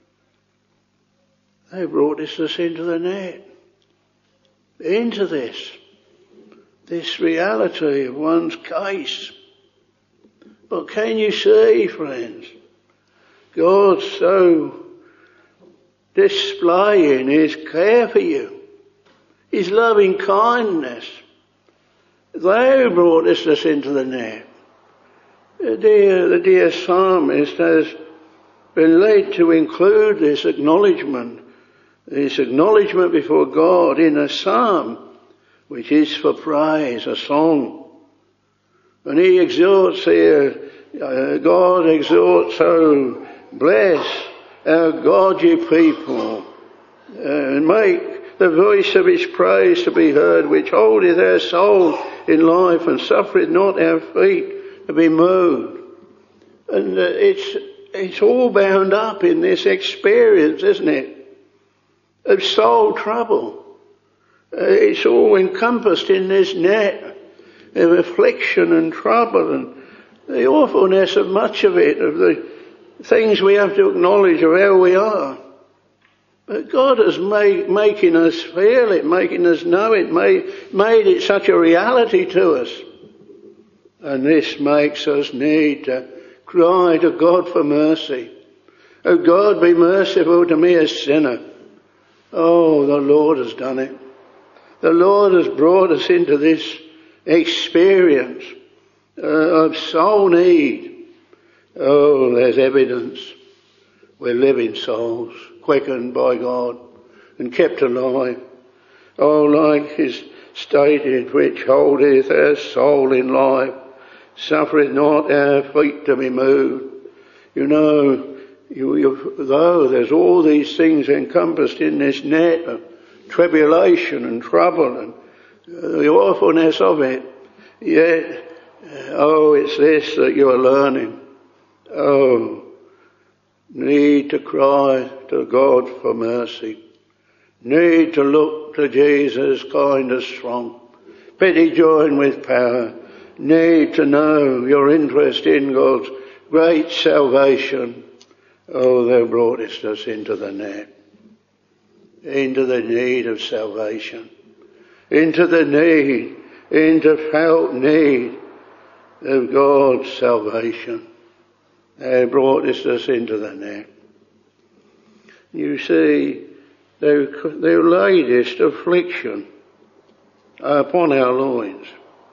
They brought us into the net, into this, this reality of one's case. But can you see, friends, God so displaying His care for you, His loving kindness. Thou broughtest us into the net. The dear, the dear psalmist has been led to include this acknowledgement, this acknowledgement before God in a psalm, which is for praise, a song. And he exhorts here, uh, God exhorts, oh, bless our God, ye people, uh, and make the voice of His praise to be heard, which holdeth our soul in life and suffereth not our feet to be moved. And uh, it's, it's all bound up in this experience, isn't it, of soul trouble. Uh, it's all encompassed in this net of affliction and trouble, and the awfulness of much of it, of the things we have to acknowledge of how we are. But God has made, making us feel it, making us know it, made, made it such a reality to us. And this makes us need to cry to God for mercy. Oh God, be merciful to me, a sinner. Oh, the Lord has done it. The Lord has brought us into this experience uh, of soul need. Oh, there's evidence. We're living souls, quickened by God and kept alive. Oh, like is stated, which holdeth our soul in life, suffereth not our feet to be moved. You know, you, you, though there's all these things encompassed in this net of tribulation and trouble and uh, the awfulness of it, yet, uh, oh, it's this that you are learning. Oh, need to cry to God for mercy. Need to look to Jesus, kind and strong. Pity joined with power. Need to know your interest in God's great salvation. Oh, thou broughtest us into the net. Into the need of salvation. Into the need, into felt need of God's salvation. Thou broughtest us into the net. You see, thou, thou laidest affliction upon our loins.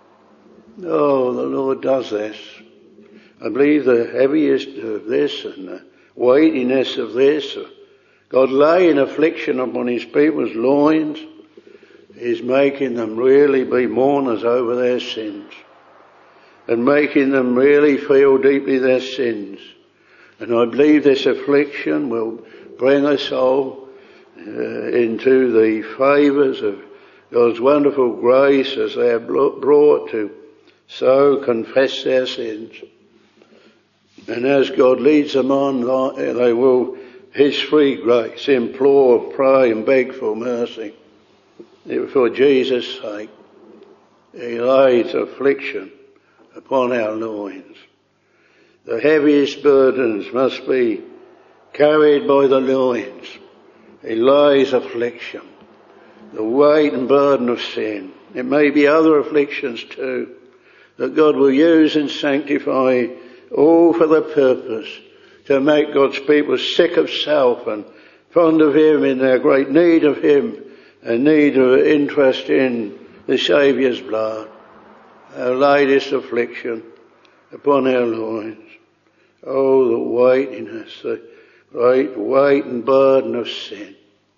Oh, the Lord does this. I believe the heaviest of this and the weightiness of this, God laying affliction upon his people's loins, is making them really be mourners over their sins and making them really feel deeply their sins. And I believe this affliction will bring us all uh, into the favours of God's wonderful grace as they are brought to so confess their sins. And as God leads them on, they will, his free grace, implore, pray and beg for mercy. For Jesus' sake, he lays affliction upon our loins. The heaviest burdens must be carried by the loins. He lays affliction, the weight and burden of sin. It may be other afflictions too, that God will use and sanctify, all for the purpose to make God's people sick of self and fond of him in their great need of him and need of interest in the Saviour's blood. Our latest affliction upon our loins. Oh, the weightiness, the great weight and burden of sin.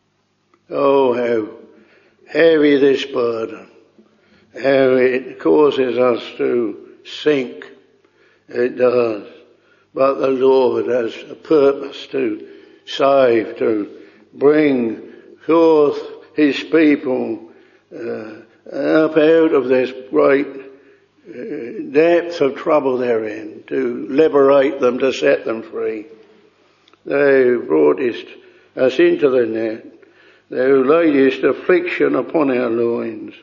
Oh, how heavy this burden, how it causes us to sink. It does. But the Lord has a purpose to save, to bring forth his people uh, up out of this great uh, depth of trouble they're in, to liberate them, to set them free. Thou broughtest us into the net. Thou laidest affliction upon our loins.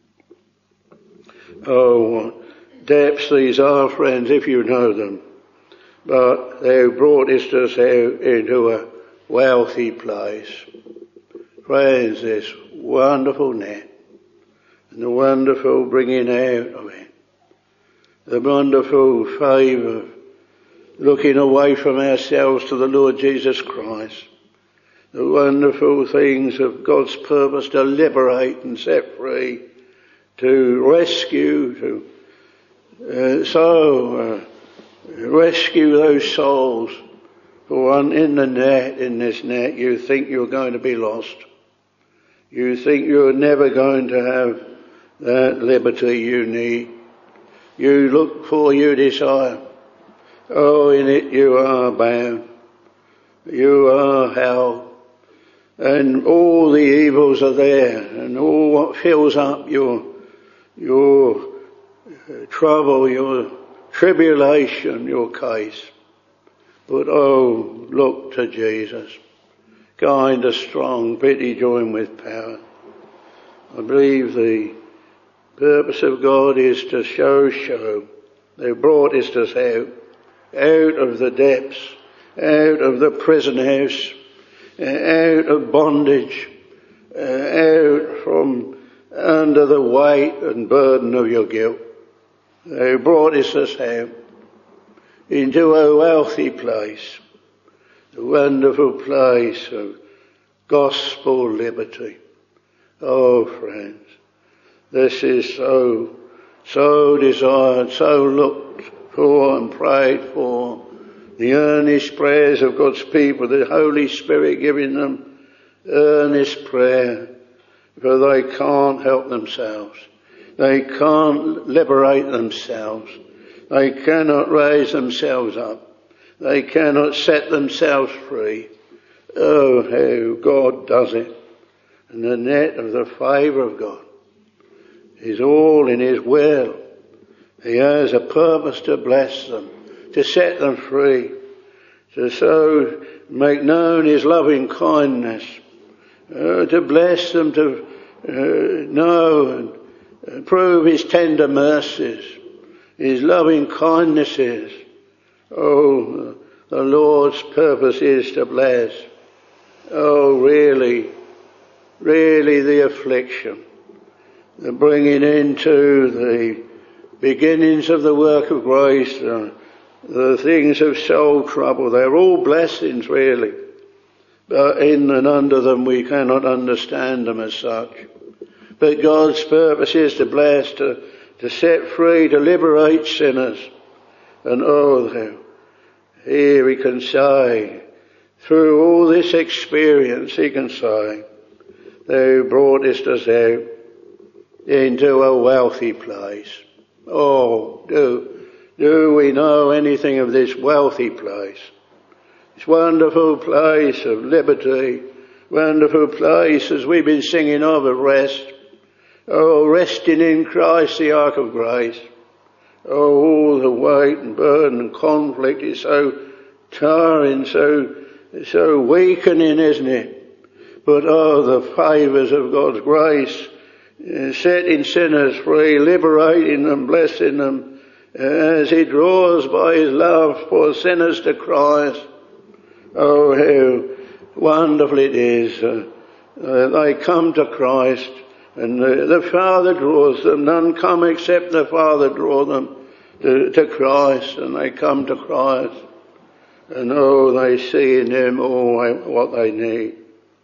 Oh, what depths these are, friends, if you know them. But thou broughtest us out into a wealthy place. Friends, this wonderful net and the wonderful bringing out of it. The wonderful favour of looking away from ourselves to the Lord Jesus Christ. The wonderful things of God's purpose to liberate and set free, to rescue, to uh, so uh, rescue those souls. For one in the net, in this net, you think you're going to be lost. You think you're never going to have that liberty you need. You look for, you desire. Oh, in it you are bound. You are held. And all the evils are there, and all what fills up your, your uh, trouble, your tribulation, your case. But oh, look to Jesus. Kind and strong, pity joined with power. I believe the purpose of God is to show, show. They brought us out, out of the depths, out of the prison house, out of bondage, uh, out from under the weight and burden of your guilt. They brought us out into a wealthy place, a wonderful place of gospel liberty. Oh, friends, This is so, so desired, so looked for and prayed for. The earnest prayers of God's people, the Holy Spirit giving them earnest prayer, for they can't help themselves. They can't liberate themselves. They cannot raise themselves up. They cannot set themselves free. Oh, how God does it. And the net of the favour of God is all in His will. He has a purpose to bless them, to set them free, to so make known His loving kindness, uh, to bless them, to uh, know and prove His tender mercies, His loving kindnesses. Oh, the Lord's purpose is to bless. Oh, really, really the affliction, the bringing into the beginnings of the work of grace, the, the things of soul trouble, they're all blessings really. But in and under them we cannot understand them as such. But God's purpose is to bless, to, to set free, to liberate sinners. And oh, here He can say, through all this experience, He can say, Thou broughtest us out into a wealthy place. Oh, do, do we know anything of this wealthy place? This wonderful place of liberty, wonderful place as we've been singing of, of rest. Oh, resting in Christ, the ark of grace. Oh, all the weight and burden and conflict is so tiring, so, so weakening, isn't it? But oh, the favours of God's grace, uh, setting sinners free, liberating them, blessing them, uh, as He draws by His love for sinners to Christ. Oh, how wonderful it is. Uh, uh, they come to Christ and uh, the Father draws them. None come except the Father draw them to, to Christ, and they come to Christ. And oh, they see in Him all what they need.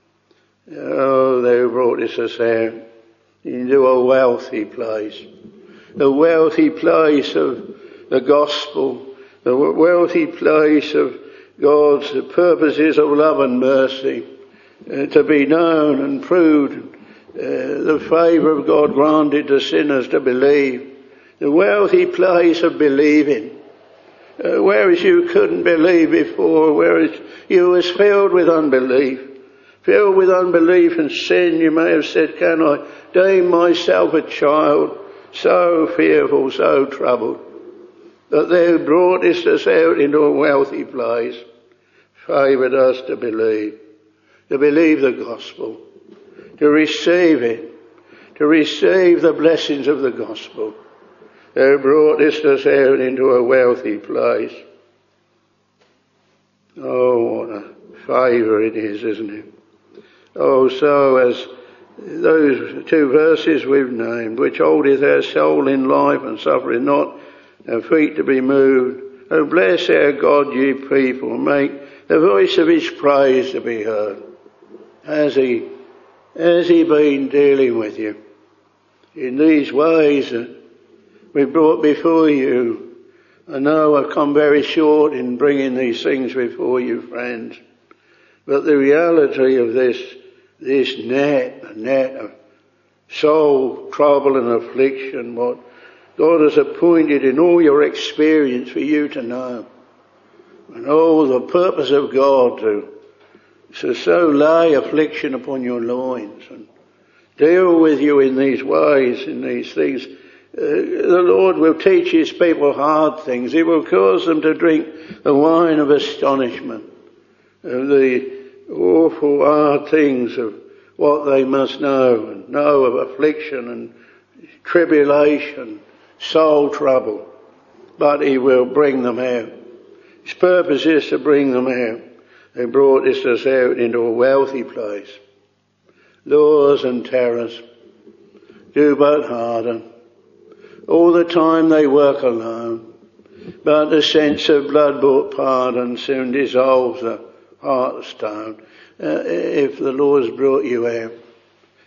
Oh, Thou broughtest us out into a wealthy place. The wealthy place of the gospel. The wealthy place of God's purposes of love and mercy. Uh, to be known and proved. Uh, the favour of God granted to sinners to believe. The wealthy place of believing. Uh, whereas you couldn't believe before, whereas you was filled with unbelief. Filled with unbelief and sin, you may have said, can I deem myself a child, so fearful, so troubled, that Thou broughtest us out into a wealthy place, favoured us to believe, to believe the gospel, to receive it, to receive the blessings of the gospel. Thou broughtest us out into a wealthy place. Oh, what a favour it is, isn't it? Oh, so as those two verses we've named, which holdeth our soul in life and suffereth not our feet to be moved. Oh, bless our God, ye people, make the voice of His praise to be heard. Has He, has He been dealing with you in these ways that we brought before you? I know I've come very short in bringing these things before you, friends, but the reality of this, this net, a net of soul trouble and affliction, what God has appointed in all your experience for you to know, and all the purpose of God to, to so lay affliction upon your loins and deal with you in these ways, in these things. Uh, the Lord will teach His people hard things. He will cause them to drink the wine of astonishment, of the awful hard things of what they must know, and know of affliction and tribulation, soul trouble. But He will bring them out. His purpose is to bring them out. They brought us out into a wealthy place. Laws and terrors do but harden. All the time they work alone, but the sense of blood-bought pardon soon dissolves the heart of stone. Uh, if the Lord's brought you out,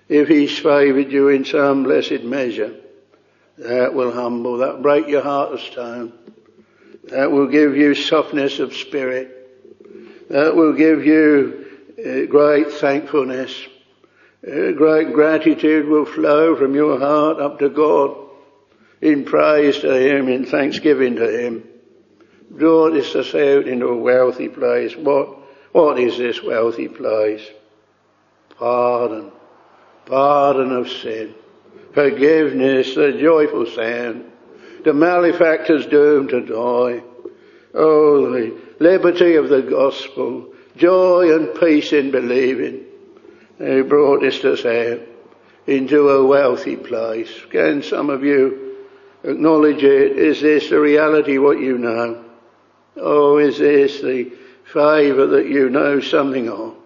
If he's favoured you in some blessed measure, that will humble, that will break your heart of stone. That will give you softness of spirit. That will give you uh, great thankfulness. Uh, great gratitude will flow from your heart up to God in praise to him, in thanksgiving to him. Draw this us out into a wealthy place. What, what is this wealthy place? Pardon. Pardon of sin. Forgiveness, the joyful sound. The malefactor's doomed to die. Oh, the liberty of the gospel. Joy and peace in believing. He brought us out into a wealthy place. Can some of you acknowledge it? Is this the reality what you know? Oh, is this the favour that you know something of?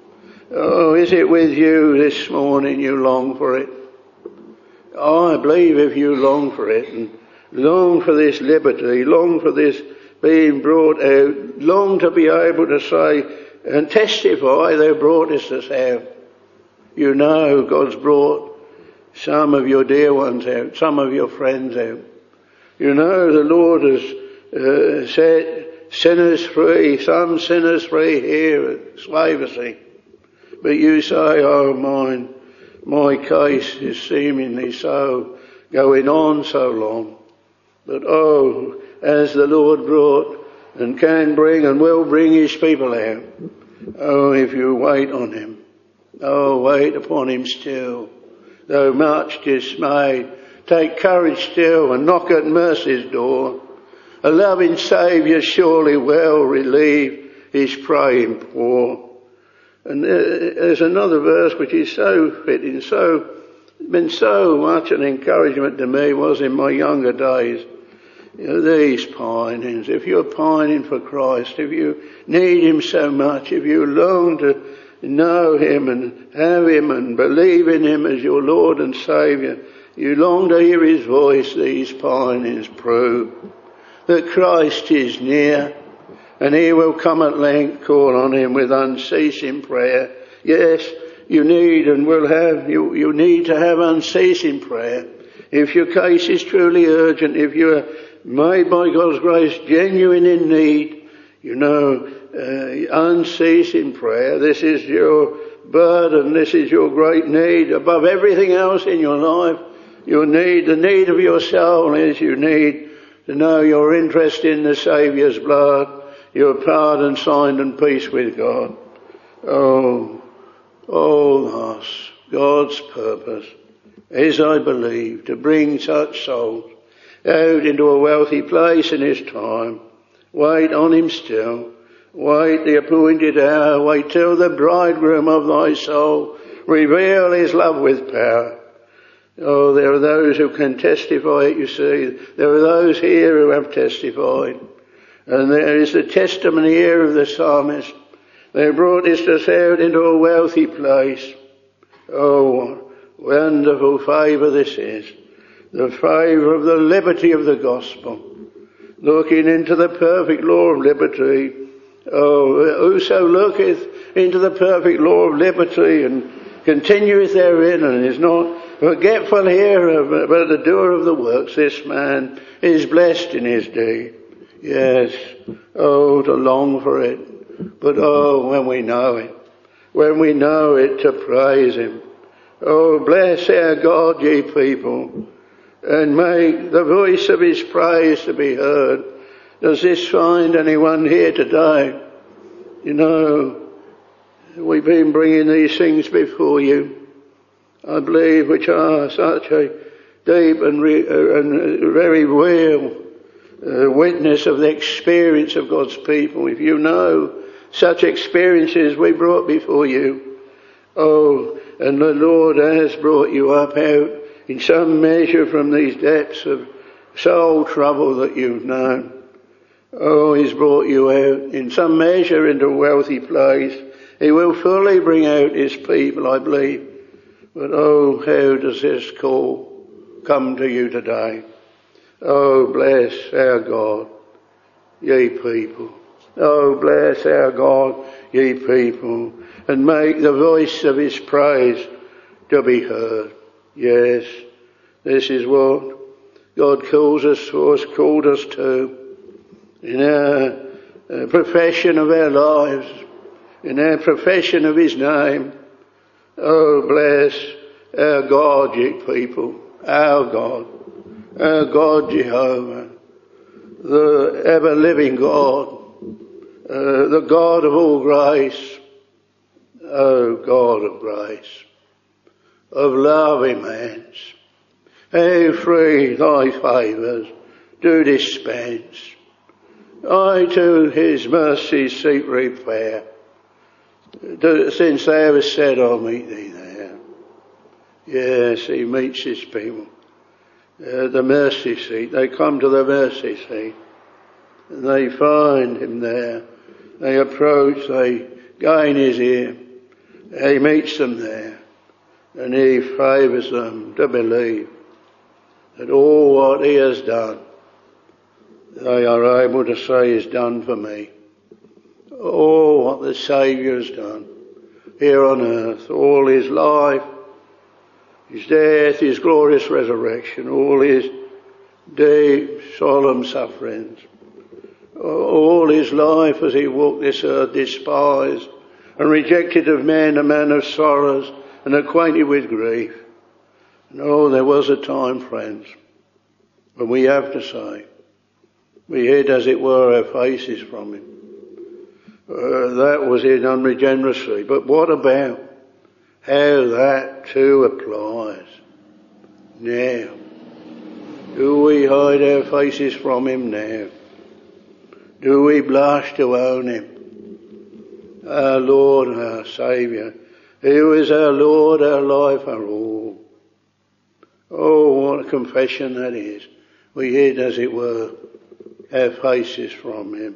Oh, is it with you this morning you long for it? Oh, I believe if you long for it and long for this liberty, long for this being brought out, long to be able to say and testify thou broughtest us out. You know God's brought some of your dear ones out, some of your friends out. You know the Lord has uh, set sinners free, some sinners free here at Swaversey. But you say, oh mine, my case is seemingly so going on so long. But oh, as the Lord brought and can bring and will bring his people out, oh, if you wait on him, oh, wait upon him still, though much dismayed, take courage still and knock at mercy's door. A loving Saviour surely will relieve his praying poor. And there's another verse which is so fitting, so, been so much an encouragement to me was in my younger days. You know, these pinings, if you're pining for Christ, if you need him so much, if you long to know him and have him and believe in him as your Lord and Saviour, you long to hear his voice, these pinings prove that Christ is near. And he will come at length, call on him with unceasing prayer. Yes, you need and will have, you, you need to have unceasing prayer. If your case is truly urgent, if you are made by God's grace genuine in need, you know, uh, unceasing prayer, this is your burden, this is your great need above everything else in your life. Your need, the need of your soul is you need to know your interest in the Saviour's blood. Your pardon, signed and peace with God. Oh, oh, thus, God's purpose is, I believe, to bring such souls out into a wealthy place in his time. Wait on him still. Wait the appointed hour. Wait till the bridegroom of thy soul reveal his love with power. Oh, there are those who can testify it, you see. There are those here who have testified. And there is the testimony here of the psalmist. They brought us out into a wealthy place. Oh, wonderful favour this is. The favour of the liberty of the gospel. Looking into the perfect law of liberty. Oh, whoso looketh into the perfect law of liberty and continueth therein and is not forgetful hereof, but the doer of the works, this man is blessed in his deed. Yes, oh, to long for it. But oh, when we know it, when we know it, to praise him. Oh, bless our God, ye people, and make the voice of his praise to be heard. Does this find anyone here today? You know, we've been bringing these things before you, I believe, which are such a deep and, re- and very real Uh, witness of the experience of God's people. If you know such experiences we brought before you, oh, and the Lord has brought you up out in some measure from these depths of soul trouble that you've known. Oh, he's brought you out in some measure into a wealthy place. He will fully bring out his people, I believe. But oh, how does this call come to you today? Oh, bless our God, ye people. Oh, bless our God, ye people. And make the voice of his praise to be heard. Yes, this is what God calls us, has called us to in our uh, profession of our lives, in our profession of His name. Oh, bless our God, ye people, our God, our God Jehovah, the ever-living God, uh, the God of all grace, oh God of grace, of love immense. How free thy favours do dispense. I to His mercy seek repair, since thou hast said I'll meet thee there. Yes, He meets His people. Uh, the mercy seat, they come to the mercy seat, and they find Him there. They approach, they gain His ear. He meets them there, and He favours them to believe that all what He has done, they are able to say is done for me. All what the Saviour has done here on earth, all His life, His death, His glorious resurrection, all His deep, solemn sufferings, all His life as He walked this earth despised and rejected of men, a man of sorrows and acquainted with grief. And oh, there was a time, friends, when we have to say, we hid, as it were, our faces from Him. Uh, that was in unregeneracy. But what about how that too applies now? Do we hide our faces from Him now? Do we blush to own Him? Our Lord, our Saviour, who is our Lord, our life, our all. Oh, what a confession that is. We hid, as it were, our faces from Him.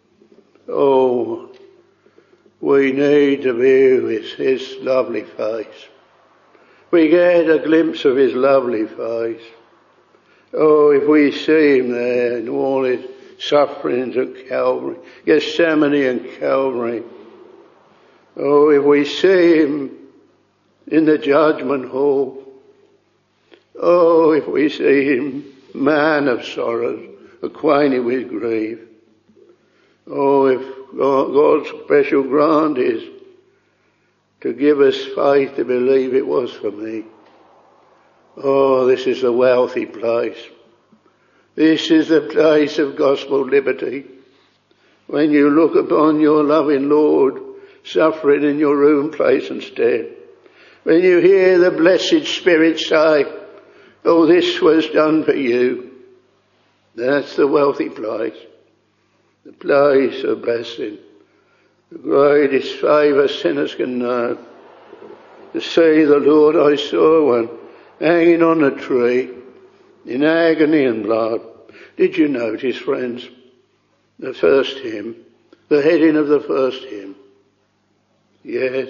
Oh, we need to view his, his lovely face. We get a glimpse of His lovely face. Oh, if we see Him there in all His sufferings at Calvary, Gethsemane and Calvary. Oh, if we see Him in the judgment hall. Oh, if we see Him, man of sorrows, acquainted with grief. Oh, if God's special grant is to give us faith to believe it was for me. Oh, this is a wealthy place. This is the place of gospel liberty. When you look upon your loving Lord suffering in your own place instead. When you hear the blessed Spirit say, oh, this was done for you. That's the wealthy place. The place of blessing. The greatest favour sinners can know. To see the Lord, I saw one hanging on a tree in agony and blood. Did you notice, friends, the first hymn, the heading of the first hymn? Yes.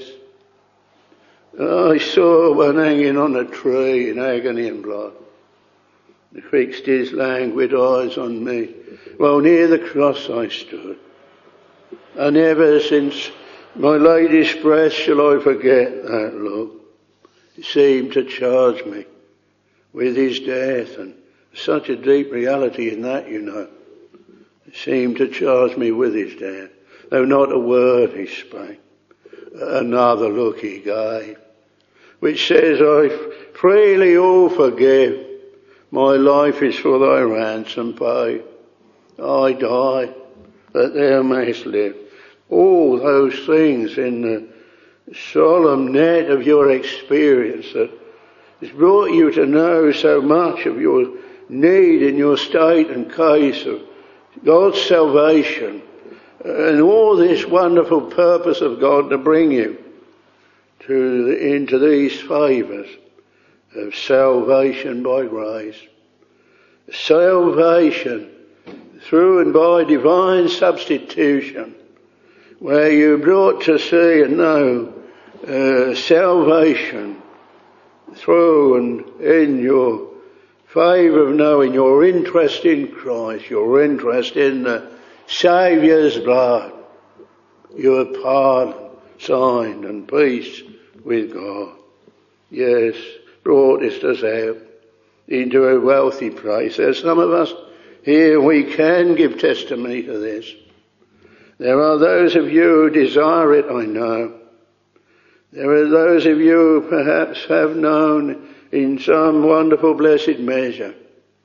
I saw one hanging on a tree in agony and blood. He fixed his languid eyes on me, while near the cross I stood. And ever since my latest breath shall I forget that look. It seemed to charge me with His death, and such a deep reality in that, you know. It seemed to charge me with His death, though not a word He spake. Another look He gave, which says, I freely all forgive. My life is for thy ransom paid. I die that thou mayst live. All those things in the solemn net of your experience that has brought you to know so much of your need in your state and case of God's salvation and all this wonderful purpose of God to bring you to the, into these favours of salvation by grace. Salvation through and by divine substitution, where you're brought to see and know uh, salvation through and in your favour of knowing your interest in Christ, your interest in the Saviour's blood, your pardon, signed and peace with God. yes, broughtest us out into a wealthy place. There's some of us here, we can give testimony to this. There are those of you who desire it, I know. There are those of you who perhaps have known in some wonderful blessed measure.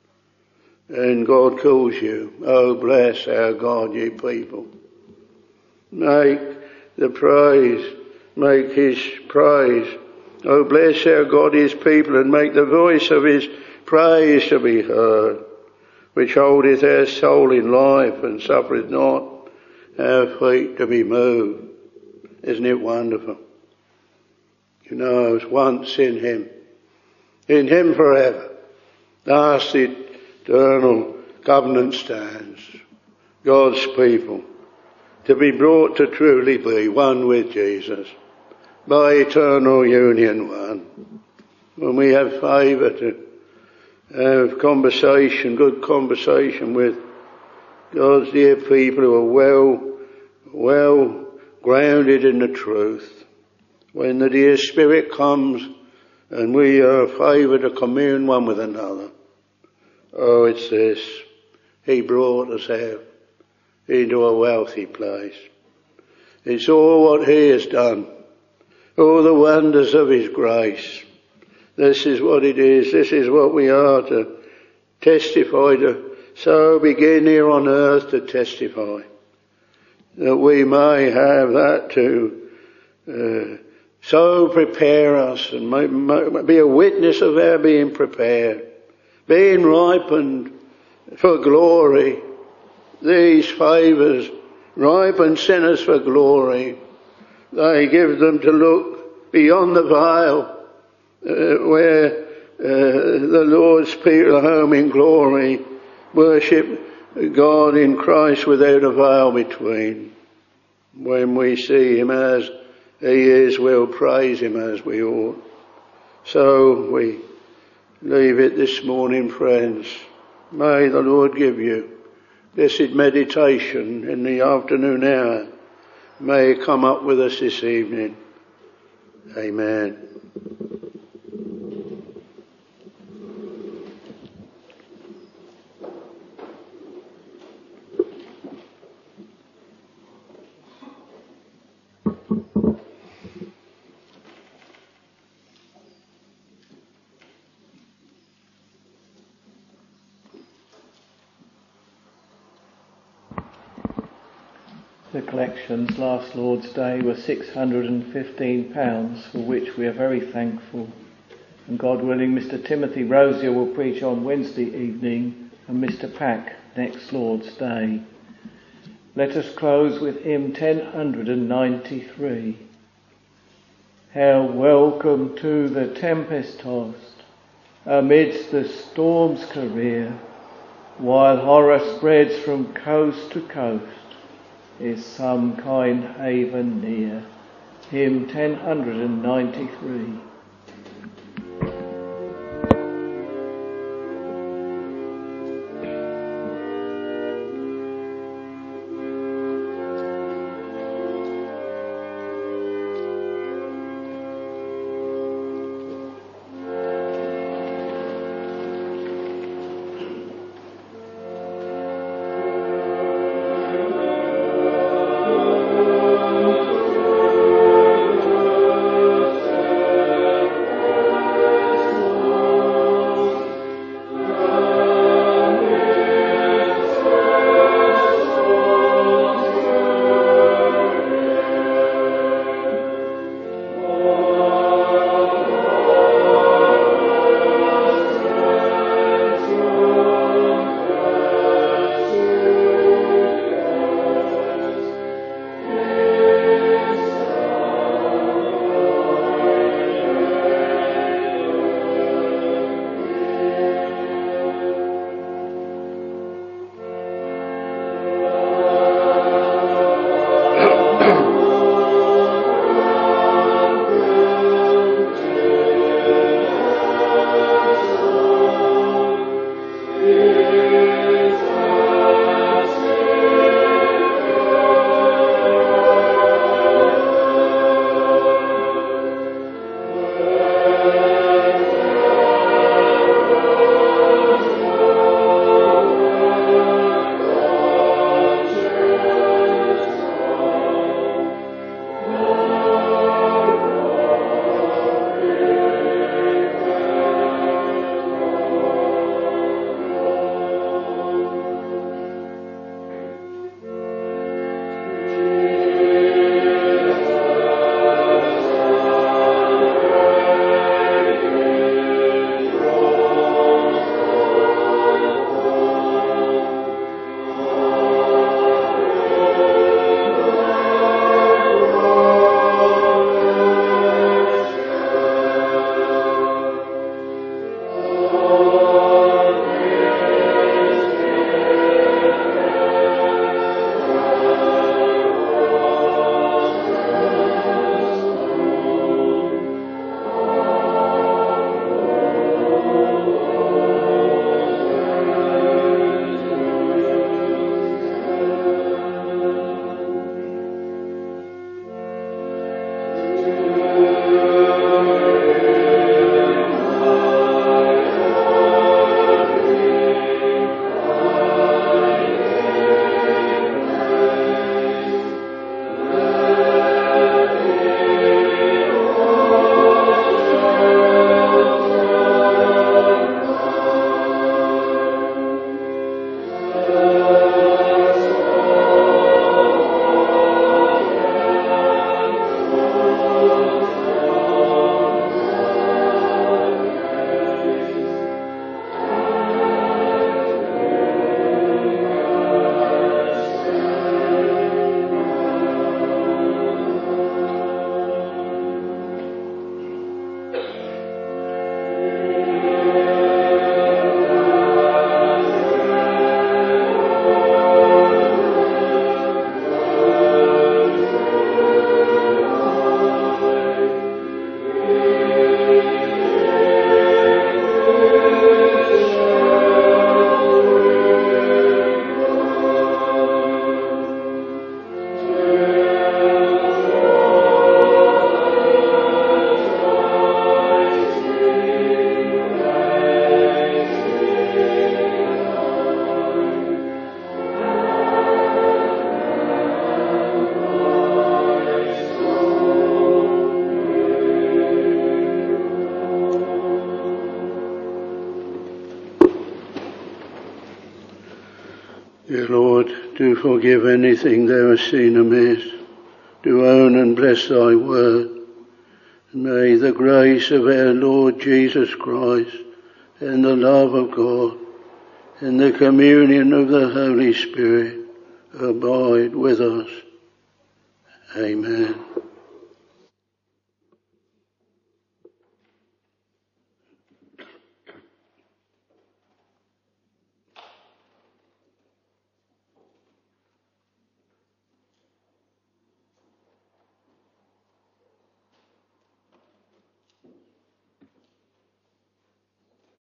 And God calls you, oh bless our God, ye people. Make the praise, make his praise. Oh bless our God, his people, and make the voice of his praise to be heard, which holdeth our soul in life and suffereth not our feet to be moved. Isn't it wonderful? You know, I was once in him, in him forever. Thus the eternal covenant stands, God's people, to be brought to truly be one with Jesus, by eternal union one. When we have favour to have conversation, good conversation with God's dear people who are well, well grounded in the truth. When the dear Spirit comes and we are favoured to commune one with another. Oh, it's this. He brought us out into a wealthy place. It's all what he has done. All the wonders of his grace. This is what it is. This is what we are to testify to. So begin here on earth to testify. That we may have that to uh, so prepare us and may, may be a witness of our being prepared. Being ripened for glory. These favours ripen sinners for glory. They give them to look beyond the veil uh, where uh, the Lord's people are home in glory, worship God in Christ without a veil between. When we see him as he is, we'll praise him as we ought. So we leave it this morning, friends. May the Lord give you blessed meditation in the afternoon hour. May he come up with us this evening. Amen. The collections last Lord's Day were six hundred fifteen pounds, for which we are very thankful. And God willing, Mister Timothy Rosier will preach on Wednesday evening and Mister Pack next Lord's Day. Let us close with hymn ten ninety-three. How welcome to the tempest tossed, amidst the storm's career, while horror spreads from coast to coast, is some kind haven near. Hymn ten ninety-three. Amen. Dear Lord, do forgive anything thou hast seen amiss. Do own and bless thy word. And may the grace of our Lord Jesus Christ and the love of God and the communion of the Holy Spirit abide with us. Amen.